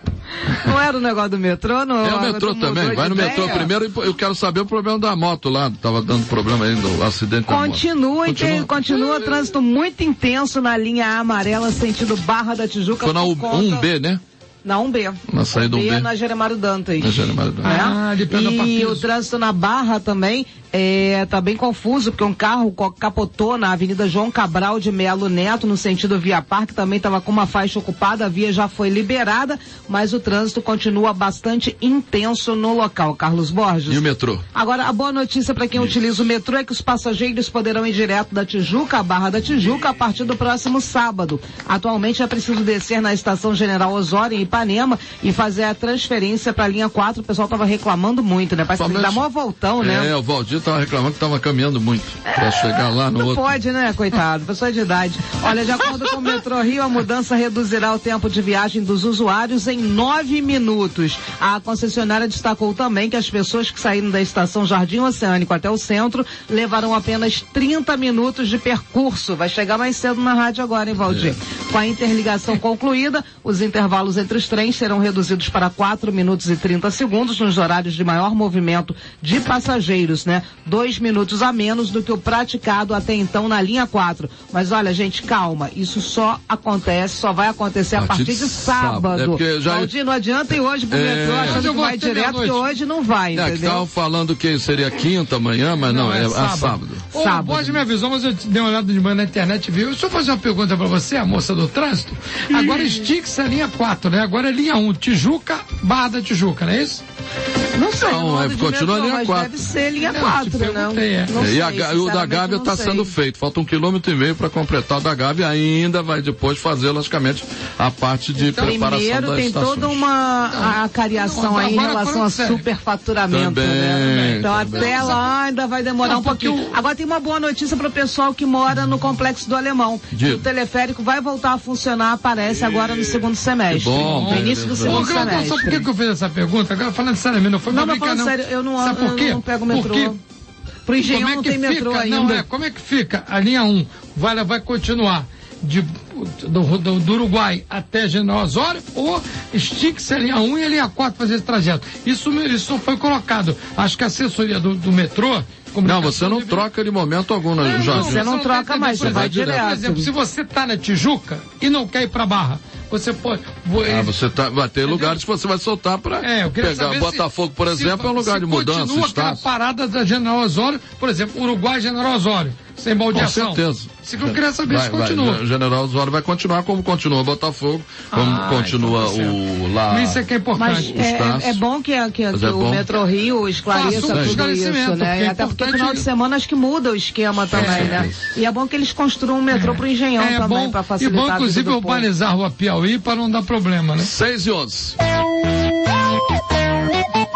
Não era o negócio do metrô, não? É o metrô também, vai no metrô primeiro e eu quero saber o problema da moto lá, tava dando problema aí do acidente da moto. Continua, continua, continua trânsito muito intenso na linha amarela, sentido Barra da Tijuca. Foi na um B, né? Na um B. Na saída um B. Na Jeremário Dantas. Na Jeremário Dantas. Né? Ah, de Pedro E Papizo. o trânsito na Barra também é, tá bem confuso, porque um carro co- capotou na Avenida João Cabral de Melo Neto, no sentido Via Parque, também estava com uma faixa ocupada, a via já foi liberada, mas o trânsito continua bastante intenso no local. Carlos Borges. E o metrô? Agora, a boa notícia para quem utiliza o metrô é que os passageiros poderão ir direto da Tijuca à Barra da Tijuca a partir do próximo sábado. Atualmente é preciso descer na estação General Osório, em Ipanema, e fazer a transferência para a linha quatro. O pessoal estava reclamando muito, né? Parece que dá mó voltão, né? É, o Valdir estava reclamando que estava caminhando muito para chegar lá no Não outro. pode, né, coitado? Pessoa de idade. Olha, de acordo com o Metrô Rio, a mudança reduzirá o tempo de viagem dos usuários em nove minutos. A concessionária destacou também que as pessoas que saíram da estação Jardim Oceânico até o centro levarão apenas trinta minutos de percurso. Vai chegar mais cedo na rádio agora, hein, Valdir? É. Com a interligação concluída, os intervalos entre os trens serão reduzidos para quatro minutos e trinta segundos nos horários de maior movimento de passageiros, né? Dois minutos a menos do que o praticado até então na linha quatro. Mas olha, gente, calma, isso só acontece, só vai acontecer a partir de sábado. É porque já... Valdir, não adianta ir hoje pro É... metrô achando que vai direto, porque hoje não vai, É, que entendeu? estavam falando que seria quinta amanhã, mas não, Não, é, é é sábado. sábado. Ô, Sábado. Pode me avisou, mas eu dei uma olhada de manhã na internet e vi. Deixa eu fazer uma pergunta pra você, a moça do trânsito. Agora estica-se a linha quatro, né? Agora é linha um, Tijuca, Barra da Tijuca, não é isso? Não sei, Não, não é, ando de continua metrô, linha mas quatro. deve ser linha Não, quatro, te não. perguntei, é. Não e, sei, a, e o da sinceramente, Gávea não está sei. sendo feito. Falta um quilômetro e meio para completar o da Gávea. Ainda vai depois fazer, logicamente, a parte de Então, preparação primeiro das tem estações. toda uma acariação Não, aí em agora relação falando a sério. superfaturamento, Também, né? Então também. até lá ainda vai demorar Não, um porque pouquinho. Agora tem uma boa notícia para o pessoal que mora no Complexo do Alemão. Diga. Que o teleférico vai voltar a funcionar, parece agora no segundo semestre. Que bom, no início do segundo Ô, Glauco, sabe por que semestre. que eu fiz essa pergunta? Agora falando seriamente, não foi Não, pra mas brincar, falando não. sério, eu não, Sabe eu por quê? não pego metrô. Porque Pro Engenhão como é não que tem metrô fica? ainda. Não, é, como é que fica a linha um? Vai, ela vai continuar de, do, do, do Uruguai até General Osório ou estica-se a linha um e a linha quatro fazer esse trajeto? Isso, isso foi colocado. Acho que a assessoria do, do metrô... Não, você não troca de momento algum, Não, Jorge. não, Você não tá troca entendendo, mais, por você vai exemplo, direto. Por exemplo, se você tá na Tijuca e não quer ir pra Barra, você pode... Ah, você tá, vai ter lugares que você vai soltar para É, eu queria pegar. saber Botafogo, se, por exemplo, se, é um lugar se de mudança. continua aquela Está... parada da General Osório, por exemplo, Uruguai General Osório, sem baldeação. Com certeza. Se eu queria saber vai, se continua. Vai, General Osório vai continuar como continua Botafogo, como Ah, continua então tá o lá. Mas isso é que é importante. Mas é, é bom que, que, que Mas é o bom. Metrô Rio esclareça Faça um tudo esclarecimento, isso, né? porque é Até porque importante final de ele- semana acho que muda o esquema também, né? E é bom que eles construam um metrô pro Engenhão É também, bom, para e facilitar bom, a vida inclusive, do povo. urbanizar a rua Piauí para não dar problema, né? seis e onze.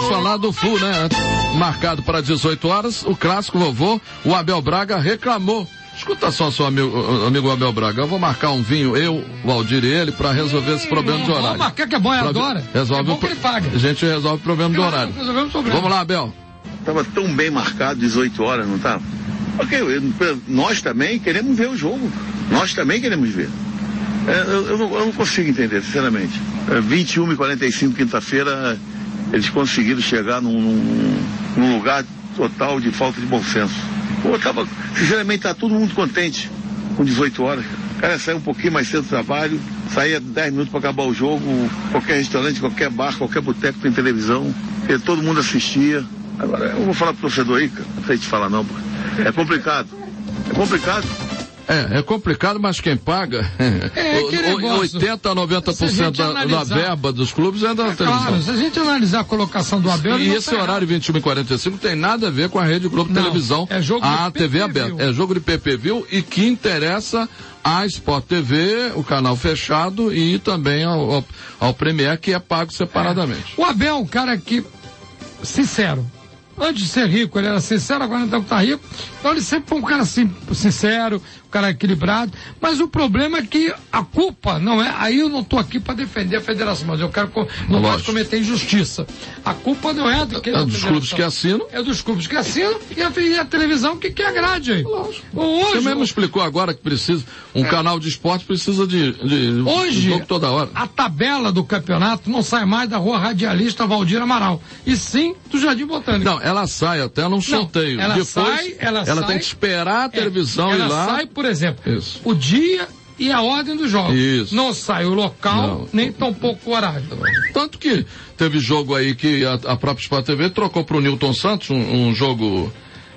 vamos falar do Flu, né? Marcado para dezoito horas, o clássico vovô, o Abel Braga reclamou. Escuta só, seu amigo, amigo Abel Braga, eu vou marcar um vinho, eu, o Aldir e ele, para resolver esse problema de horário. Vamos marcar que é bom, eu adoro. Resolve é bom o que ele paga. A gente resolve o problema claro, do horário. Resolvemos o problema. Vamos lá, Abel. Tava tão bem marcado, dezoito horas, não tá? Porque nós também queremos ver o jogo. Nós também queremos ver. É, eu, eu, não, eu não consigo entender, sinceramente. É, vinte e uma e quarenta e cinco, quinta-feira, eles conseguiram chegar num, num, num lugar total de falta de bom senso. Pô, tava, sinceramente, tá todo mundo contente com dezoito horas. O cara saiu um pouquinho mais cedo do trabalho, saía dez minutos para acabar o jogo, qualquer restaurante, qualquer bar, qualquer boteco tem televisão, e todo mundo assistia. Agora, eu vou falar pro torcedor aí, cara, não sei te falar não, pô. É complicado. É complicado. É, é complicado, mas quem paga, é, o, oitenta a noventa por cento da, analisar, da verba dos clubes é da é televisão. Claro, se a gente analisar a colocação do Abel... E esse tá horário vinte e uma e quarenta e cinco tem nada a ver com a Rede Globo não, Televisão, é jogo a T V aberta. É jogo de P P V e que interessa a Sport T V, o canal fechado e também ao, ao, ao Premier, que é pago separadamente. É. O Abel é um cara que, sincero, antes de ser rico, ele era sincero, agora então tá rico. Então ele sempre foi um cara sim, sincero, um cara equilibrado. Mas o problema é que a culpa não é. Aí eu não tô aqui para defender a federação, mas eu quero não posso cometer injustiça. A culpa não é do que é dos clubes que assinam. É dos clubes que assinam e a, e a televisão que quer a grade aí. Hoje, Você mesmo explicou agora que precisa. Um é. canal de esporte precisa de, de hoje, de jogo toda hora. A tabela do campeonato não sai mais da rua Radialista Valdir Amaral. E sim do Jardim Botânico. Não, ela sai até num sorteio. Ela Depois, sai, ela, ela sai, tem que esperar a televisão é, ir lá. Ela sai, por exemplo, Isso. o dia e a ordem dos jogos. Isso. Não sai o local, não, nem tampouco o horário. Tanto que teve jogo aí que a, a própria Sport T V trocou pro Newton Santos, um, um jogo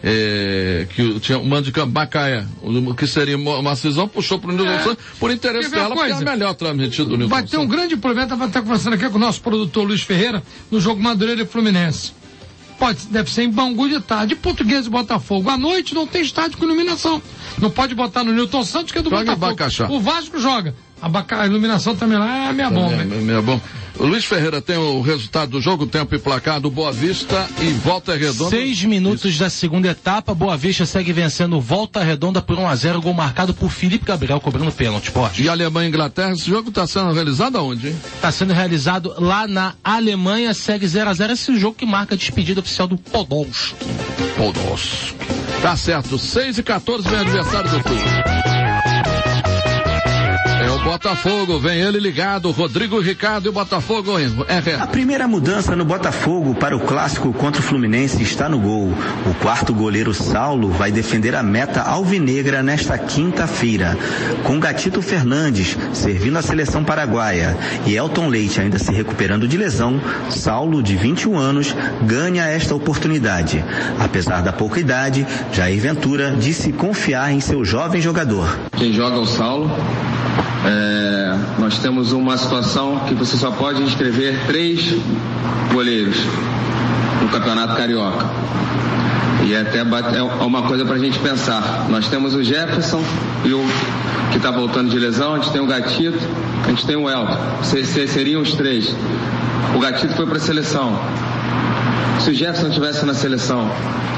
é, que tinha um mando de campo, Macaé, que seria uma cisão, puxou pro Newton é. Santos por interesse dela, porque é melhor transmitido do Newton Vai Santos. ter um grande problema, estava até conversando aqui com o nosso produtor Luiz Ferreira, no jogo Madureira e Fluminense. Pode, deve ser em Bangu de tarde. Português e Botafogo. À noite não tem estádio com iluminação. Não pode botar no Newton Santos, que é do joga Botafogo. Abacaxá. O Vasco joga. A, a iluminação também lá é minha bomba. É, minha bomba. O Luiz Ferreira tem o resultado do jogo, tempo e placar do Boa Vista e Volta Redonda. Seis minutos Isso. da segunda etapa, Boa Vista segue vencendo Volta Redonda por um a zero, gol marcado por Felipe Gabriel, cobrando pênalti. Esporte. E Alemanha e Inglaterra, esse jogo está sendo realizado aonde, hein? Está sendo realizado lá na Alemanha, segue zero a zero, esse jogo que marca a despedida oficial do Podolski. Podolski. Tá certo, seis e quatorze, vem aniversário do clube. É o Botafogo, vem ele ligado, Rodrigo Ricardo e o Botafogo é reto. A primeira mudança no Botafogo para o clássico contra o Fluminense está no gol. O quarto goleiro Saulo vai defender a meta alvinegra nesta quinta-feira. Com Gatito Fernandes servindo a seleção paraguaia e Elton Leite ainda se recuperando de lesão, Saulo, de vinte e um anos, ganha esta oportunidade. Apesar da pouca idade, Jair Ventura disse confiar em seu jovem jogador. Quem joga é o Saulo. É, nós temos uma situação que você só pode inscrever três goleiros no Campeonato Carioca. E é até é uma coisa para a gente pensar. Nós temos o Jefferson, e o, que está voltando de lesão, a gente tem o Gatito, a gente tem o Elton. Se, se, seriam os três. O Gatito foi para a seleção. Se o Jefferson estivesse na seleção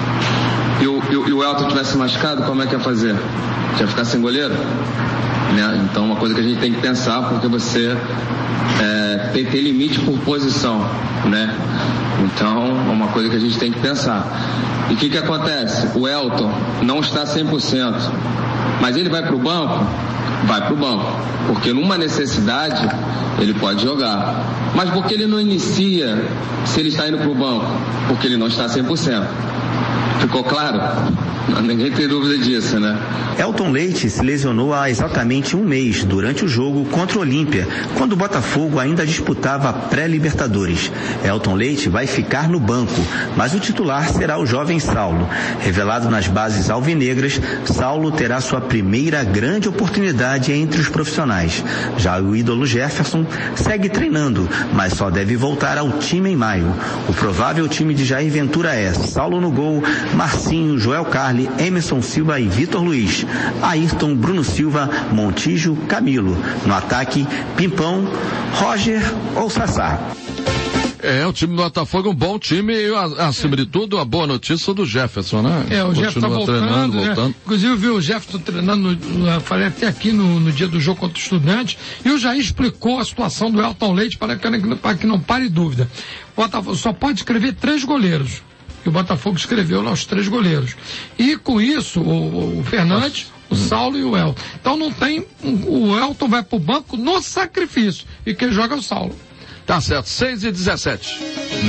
e o, e, e o Elton tivesse machucado, como é que ia fazer? Ia ficar sem goleiro? Né? Então, uma coisa que a gente tem que pensar, porque você é, tem, tem limite por posição, né? Então, é uma coisa que a gente tem que pensar. E o que que acontece? O Elton não está cem por cento, mas ele vai para o banco? Vai para o banco, porque numa necessidade ele pode jogar. Mas por que ele não inicia se ele está indo para o banco? Porque ele não está cem por cento. Ficou claro? Ninguém tem dúvida disso, né? Elton Leite se lesionou há exatamente um mês durante o jogo contra o Olímpia, quando o Botafogo ainda disputava a pré-Libertadores. Elton Leite vai ficar no banco, mas o titular será o jovem Saulo. Revelado nas bases alvinegras, Saulo terá sua primeira grande oportunidade entre os profissionais. Já o ídolo Jefferson segue treinando, mas só deve voltar ao time em maio. O provável time de Jair Ventura é Saulo no gol, Marcinho, Joel Carli, Emerson Silva e Vitor Luiz. Ayrton, Bruno Silva, Montijo, Camilo. No ataque, Pimpão, Roger ou Sassá. É, o time do Botafogo é um bom time e, acima de tudo, a boa notícia do Jefferson, né? É, o Jefferson tá voltando, treinando, né? voltando. Inclusive, eu vi o Jefferson treinando, no, falei até aqui no, no dia do jogo contra o Estudante, e o Jair explicou a situação do Elton Leite para que, para que não pare dúvida. O Botafogo só pode escrever três goleiros. E o Botafogo escreveu lá os três goleiros. E com isso, o, o Fernandes, o Saulo e o Elton. Então não tem, o Elton vai pro banco no sacrifício. E quem joga é o Saulo. Tá certo, seis e dezessete.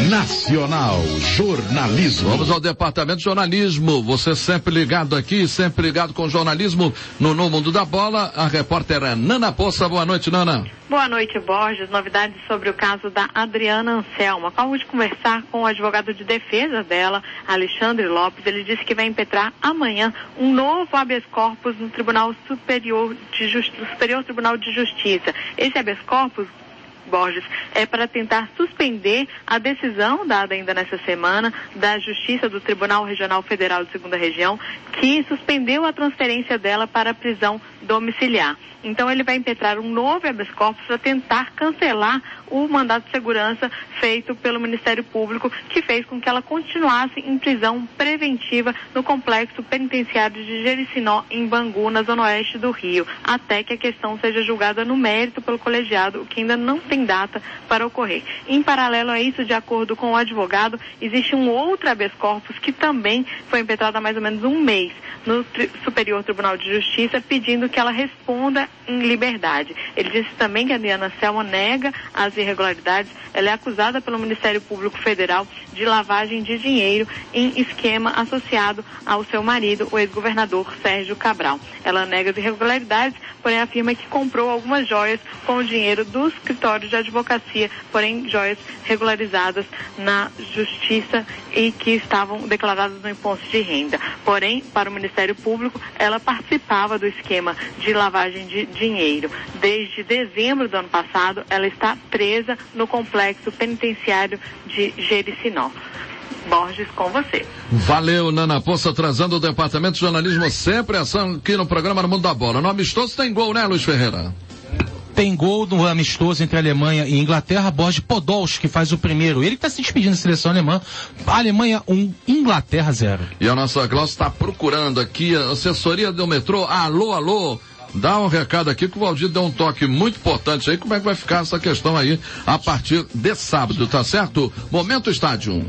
Nacional Jornalismo. Vamos ao departamento de jornalismo. Você sempre ligado aqui, sempre ligado com jornalismo no, no Mundo da Bola. A repórter é Nana Poça. Boa noite, Nana. Boa noite, Borges. Novidades sobre o caso da Adriana Anselmo. Acabo de conversar com o advogado de defesa dela, Alexandre Lopes. Ele disse que vai impetrar amanhã um novo habeas corpus no Tribunal Superior de Justi- Superior Tribunal de Justiça. Esse habeas corpus, Borges, é para tentar suspender a decisão dada ainda nessa semana da Justiça do Tribunal Regional Federal de Segunda Região, que suspendeu a transferência dela para a prisão domiciliar. Então ele vai impetrar um novo habeas corpus para tentar cancelar o mandato de segurança feito pelo Ministério Público, que fez com que ela continuasse em prisão preventiva no complexo penitenciário de Jericinó, em Bangu, na zona oeste do Rio, até que a questão seja julgada no mérito pelo colegiado, o que ainda não tem data para ocorrer. Em paralelo a isso, de acordo com o advogado, existe um outro habeas corpus que também foi impetrado há mais ou menos um mês no Tri- Superior Tribunal de Justiça, pedindo que ela responda em liberdade. Ele disse também que a Adriana Selma nega as irregularidades. Ela é acusada pelo Ministério Público Federal de lavagem de dinheiro em esquema associado ao seu marido, o ex-governador Sérgio Cabral. Ela nega as irregularidades, porém afirma que comprou algumas joias com o dinheiro do escritório de advocacia, porém joias regularizadas na Justiça e que estavam declaradas no imposto de renda. Porém, para o Ministério Público, ela participava do esquema de lavagem de dinheiro. Desde dezembro do ano passado, ela está presa no complexo penitenciário de Jericinó. Borges, com você. Valeu, Nana Poça, trazendo o departamento de jornalismo sempre ação aqui no programa No Mundo da Bola. No amistoso tem gol, né, Luiz Ferreira? Tem gol no amistoso entre a Alemanha e Inglaterra. Borges Podolski faz o primeiro. Ele que está se despedindo da seleção alemã. Alemanha um, Inglaterra zero. E a nossa Glaucia está procurando aqui a assessoria do metrô. Alô, alô. Dá um recado aqui que o Valdir deu um toque muito importante aí. Como é que vai ficar essa questão aí a partir de sábado, tá certo? Momento Estádio.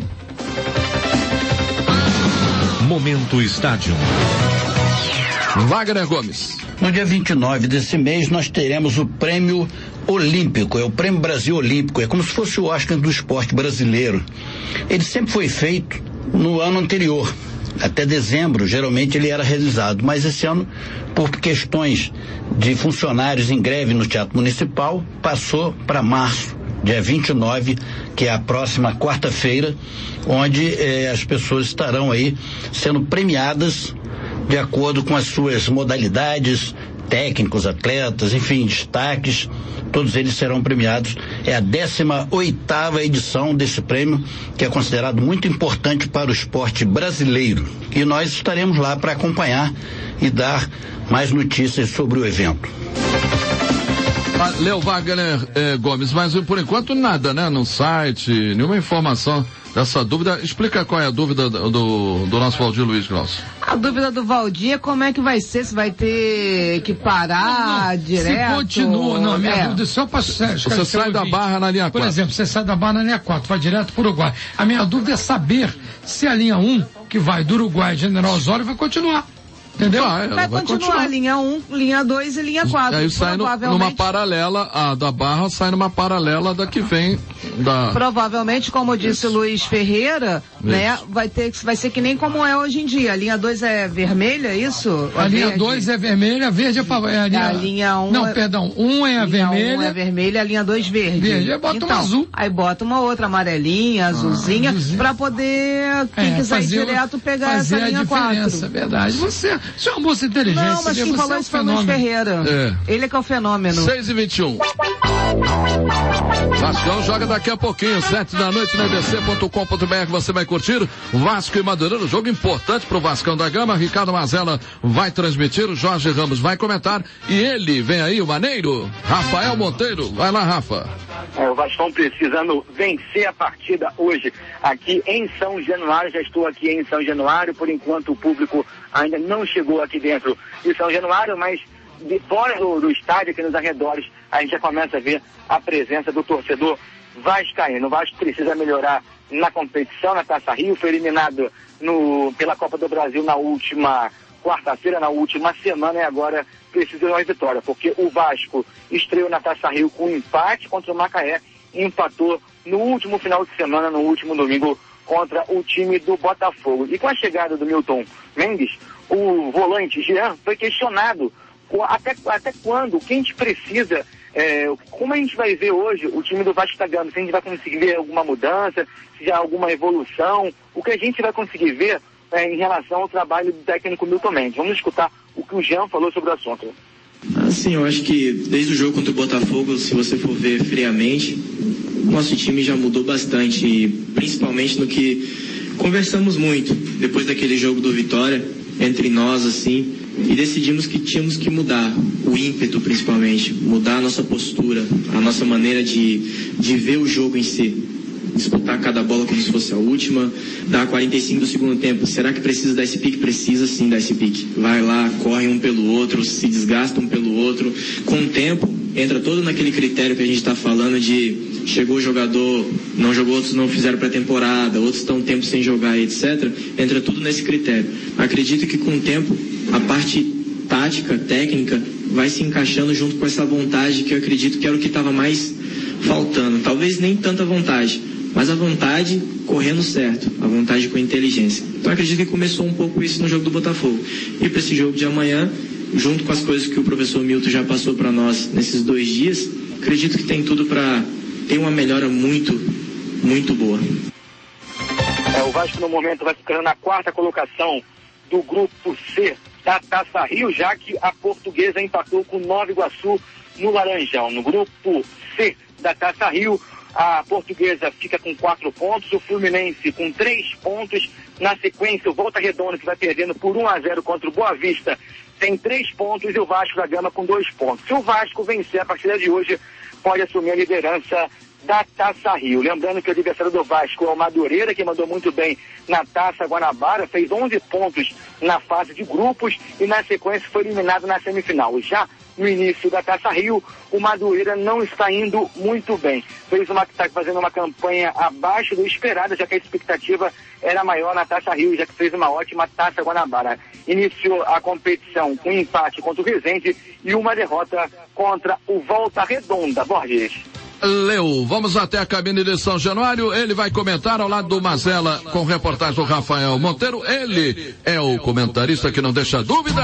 Momento Estádio. Wagner Gomes. No dia vinte e nove desse mês nós teremos o Prêmio Olímpico, é o Prêmio Brasil Olímpico, é como se fosse o Oscar do esporte brasileiro. Ele sempre foi feito no ano anterior, até dezembro, geralmente ele era realizado, mas esse ano, por questões de funcionários em greve no Teatro Municipal, passou para março, dia vinte e nove, que é a próxima quarta-feira, onde eh, as pessoas estarão aí sendo premiadas de acordo com as suas modalidades, técnicos, atletas, enfim, destaques, todos eles serão premiados. É a décima oitava edição desse prêmio, que é considerado muito importante para o esporte brasileiro. E nós estaremos lá para acompanhar e dar mais notícias sobre o evento. Leo Wagner eh, Gomes, mas por enquanto nada, né? No site, nenhuma informação dessa dúvida. Explica qual é a dúvida do, do, do nosso Valdir Luiz Glaucio. A dúvida do Valdir é como é que vai ser, se vai ter que parar não, não. direto. Se continua, não, a minha é. dúvida é só para... Você sai da Barra na linha quatro. Por exemplo, você sai da Barra na linha quatro, vai direto para o Uruguai. A minha dúvida é saber se a linha um, que vai do Uruguai General Osório, vai continuar. Entendeu? Vai, vai, vai continuar, continuar, linha um, linha dois e linha quatro. Aí sai no, numa paralela, a da Barra sai numa paralela da que vem da... Provavelmente, como disse o Luiz Ferreira, isso. né, vai ter, vai ser que nem como é hoje em dia. A linha dois é vermelha, isso? A é linha dois é vermelha, a verde é, pra, é a linha... A linha um Não, é... perdão, um é a vermelha. um é vermelha, a linha dois verde. Verde, aí bota então, uma azul. Aí bota uma outra amarelinha, azulzinha, ah, azulzinha. Pra poder, quem é, quiser ir direto, pegar essa linha quatro. É verdade. Você, você é uma moça inteligente. Não, mas quem falou isso foi o Luiz Ferreira. É. Ele é que é o fenômeno. seis e vinte e um. Vascão joga daqui a pouquinho, sete da noite na E B C ponto com ponto B R. Você vai curtir Vasco e Madureira, jogo importante pro Vascão da Gama. Ricardo Mazella vai transmitir, o Jorge Ramos vai comentar e ele, vem aí o maneiro, Rafael Monteiro. Vai lá, Rafa. É, o Vascão precisando vencer a partida hoje aqui em São Januário. Já estou aqui em São Januário, por enquanto o público ainda não chegou aqui dentro de São Januário, mas de fora do, do estádio, aqui nos arredores, a gente já começa a ver a presença do torcedor vascaíno. O Vasco precisa melhorar na competição, na Taça Rio, foi eliminado no, pela Copa do Brasil na última quarta-feira, na última semana, e agora precisa de uma vitória, porque o Vasco estreou na Taça Rio com um empate contra o Macaé e empatou no último final de semana, no último domingo, contra o time do Botafogo. E com a chegada do Milton Mendes, o volante Jean foi questionado até, até quando, o que a gente precisa, é, como a gente vai ver hoje o time do Vasco da Gama, se a gente vai conseguir ver alguma mudança, se já há alguma evolução, o que a gente vai conseguir ver é, em relação ao trabalho do técnico Milton Mendes. Vamos escutar o que o Jean falou sobre o assunto. Assim, eu acho que desde o jogo contra o Botafogo, se você for ver friamente, nosso time já mudou bastante, principalmente no que conversamos muito depois daquele jogo do Vitória, entre nós, assim, e decidimos que tínhamos que mudar o ímpeto, principalmente, mudar a nossa postura, a nossa maneira de, de ver o jogo em si. Disputar cada bola como se fosse a última, dar quarenta e cinco do segundo tempo. Será que precisa dar esse pique? Precisa sim dar esse pique. Vai lá, corre um pelo outro, se desgasta um pelo outro. Com o tempo, entra todo naquele critério que a gente está falando de chegou o jogador, não jogou, outros não fizeram pré-temporada, outros estão um tempo sem jogar, etcétera. Entra tudo nesse critério. Acredito que com o tempo, a parte tática, técnica, vai se encaixando junto com essa vontade que eu acredito que era o que estava mais faltando. Talvez nem tanta vontade, mas a vontade correndo certo, a vontade com inteligência. Então acredito que começou um pouco isso no jogo do Botafogo. E para esse jogo de amanhã, junto com as coisas que o professor Milton já passou para nós nesses dois dias, acredito que tem tudo para ter uma melhora muito, muito boa. É, o Vasco no momento vai ficando na quarta colocação do grupo C da Taça Rio, já que a Portuguesa empatou com o Nova Iguaçu no Laranjão. No grupo C da Taça Rio, a Portuguesa fica com quatro pontos, o Fluminense com três pontos. Na sequência, o Volta Redonda, que vai perdendo por um a zero contra o Boa Vista, tem três pontos, e o Vasco da Gama com dois pontos. Se o Vasco vencer a partida de hoje, pode assumir a liderança da Taça Rio. Lembrando que o adversário do Vasco é o Madureira, que mandou muito bem na Taça Guanabara, fez onze pontos na fase de grupos e na sequência foi eliminado na semifinal. Já no início da Taça Rio, o Madureira não está indo muito bem. Fez uma, está fazendo uma campanha abaixo do esperado, já que a expectativa era maior na Taça Rio, já que fez uma ótima Taça Guanabara. Iniciou a competição com um empate contra o Resende e uma derrota contra o Volta Redonda. Borges. Leu, vamos até a cabine de São Januário, ele vai comentar ao lado do Mazella com reportagem do Rafael Monteiro. Ele é o comentarista que não deixa dúvida.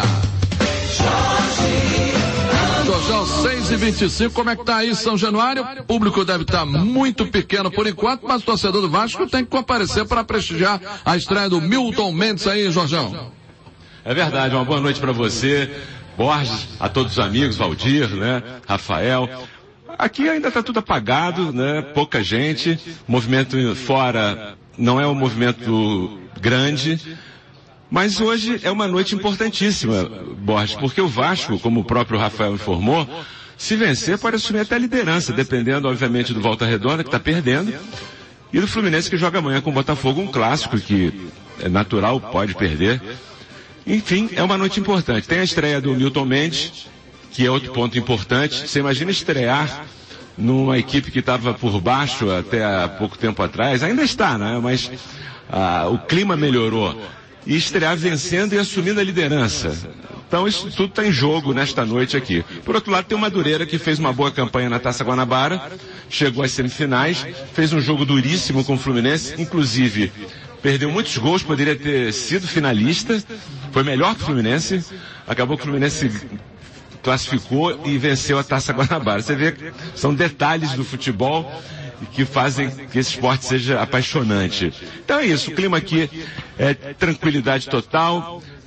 Jorjão, seis e vinte e cinco, como é que tá aí São Januário? O público deve estar muito pequeno por enquanto, mas o torcedor do Vasco tem que comparecer para prestigiar a estreia do Milton Mendes aí, Jorjão. É verdade, uma boa noite para você, Borges, a todos os amigos, Valdir, né, Rafael. Aqui ainda está tudo apagado, né? Pouca gente. O movimento fora não é um movimento grande. Mas hoje é uma noite importantíssima, Borges, porque o Vasco, como o próprio Rafael informou, se vencer pode assumir até a liderança, dependendo, obviamente, do Volta Redonda, que está perdendo, e do Fluminense, que joga amanhã com o Botafogo, um clássico que é natural, pode perder. Enfim, é uma noite importante. Tem a estreia do Milton Mendes, que é outro ponto importante. Você imagina estrear numa equipe que estava por baixo até há pouco tempo atrás, ainda está, né? Mas ah, o clima melhorou. E estrear vencendo e assumindo a liderança. Então isso tudo está em jogo nesta noite aqui. Por outro lado, tem o Madureira, que fez uma boa campanha na Taça Guanabara, chegou às semifinais, fez um jogo duríssimo com o Fluminense, inclusive perdeu muitos gols, poderia ter sido finalista, foi melhor que o Fluminense, acabou que o Fluminense classificou e venceu a Taça Guanabara. Você vê que são detalhes do futebol que fazem que esse esporte seja apaixonante. Então é isso, o clima aqui é tranquilidade total,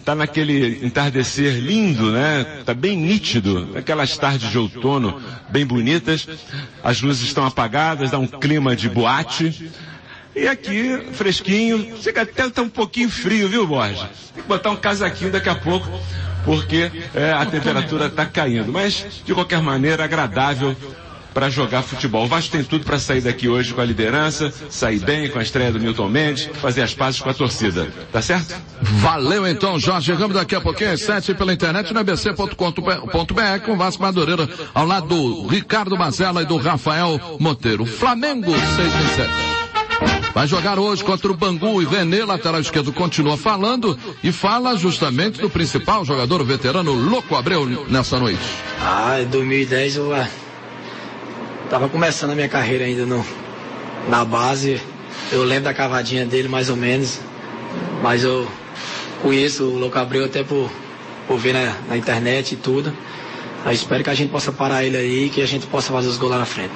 tá naquele entardecer lindo, né? Tá bem nítido, aquelas tardes de outono bem bonitas. As luzes estão apagadas, dá um clima de boate. E aqui, fresquinho, chega até tá um pouquinho frio, viu, Borges? Tem que botar um casaquinho daqui a pouco, porque é, a temperatura está caindo. Mas, de qualquer maneira, agradável para jogar futebol. O Vasco tem tudo para sair daqui hoje com a liderança, sair bem com a estreia do Milton Mendes, fazer as pazes com a torcida. Tá certo? Valeu então, Jorge Ramos, daqui a pouquinho às sete pela internet no a b c ponto com ponto b r com Vasco Madureira, ao lado do Ricardo Mazella e do Rafael Monteiro. Flamengo seis e sete. Vai jogar hoje contra o Bangu e René, lateral esquerdo, continua falando e fala justamente do principal jogador veterano, Louco Abreu, nessa noite. Ah, em dois mil e dez eu ah, tava começando a minha carreira ainda no, na base. Eu lembro da cavadinha dele mais ou menos, mas eu conheço o Louco Abreu até por, por ver na, na internet e tudo. Eu espero que a gente possa parar ele aí e que a gente possa fazer os gols lá na frente.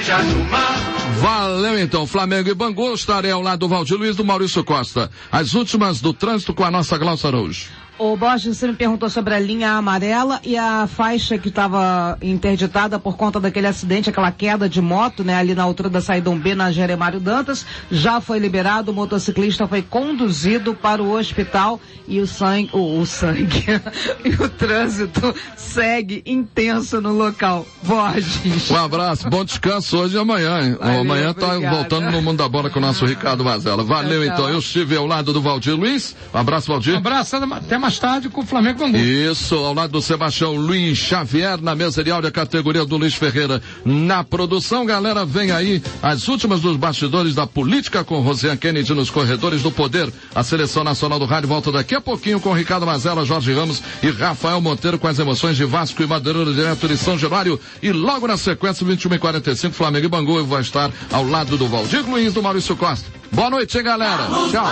Valeu então, Flamengo e Bangu. Estarei ao lado do Valdir Luiz, do Maurício Costa. As últimas do trânsito com a nossa Glaucia Araújo. O Borges, você me perguntou sobre a linha amarela e a faixa que estava interditada por conta daquele acidente, aquela queda de moto, né, ali na altura da saída um B, na Jeremário Dantas. Já foi liberado, o motociclista foi conduzido para o hospital e o sangue, o, o sangue, e o trânsito segue intenso no local. Borges. Um abraço, bom descanso hoje e amanhã, hein? Valeu, amanhã tá obrigada. Voltando no Mundo da Bola com o nosso Ricardo Mazella. Valeu tchau, tchau. Então, eu estive ao lado do Valdir Luiz. Um abraço, Valdir. Um abraço, até mais tarde com o Flamengo Bangu. Isso, ao lado do Sebastião Luiz Xavier, na mesa de áudio, a categoria do Luiz Ferreira na produção. Galera, vem aí as últimas dos bastidores da política com Rosiane Kennedy nos corredores do poder. A Seleção Nacional do Rádio volta daqui a pouquinho com Ricardo Mazella, Jorge Ramos e Rafael Monteiro com as emoções de Vasco e Madureira, direto de São Januário. E logo na sequência, vinte e uma e quarenta e cinco, Flamengo e Bangu. Eu vou estar ao lado do Valdir Luiz, do Maurício Costa. Boa noite, hein, galera. Tchau.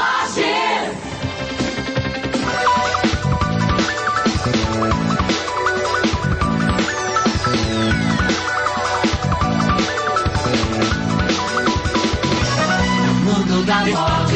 Da bola.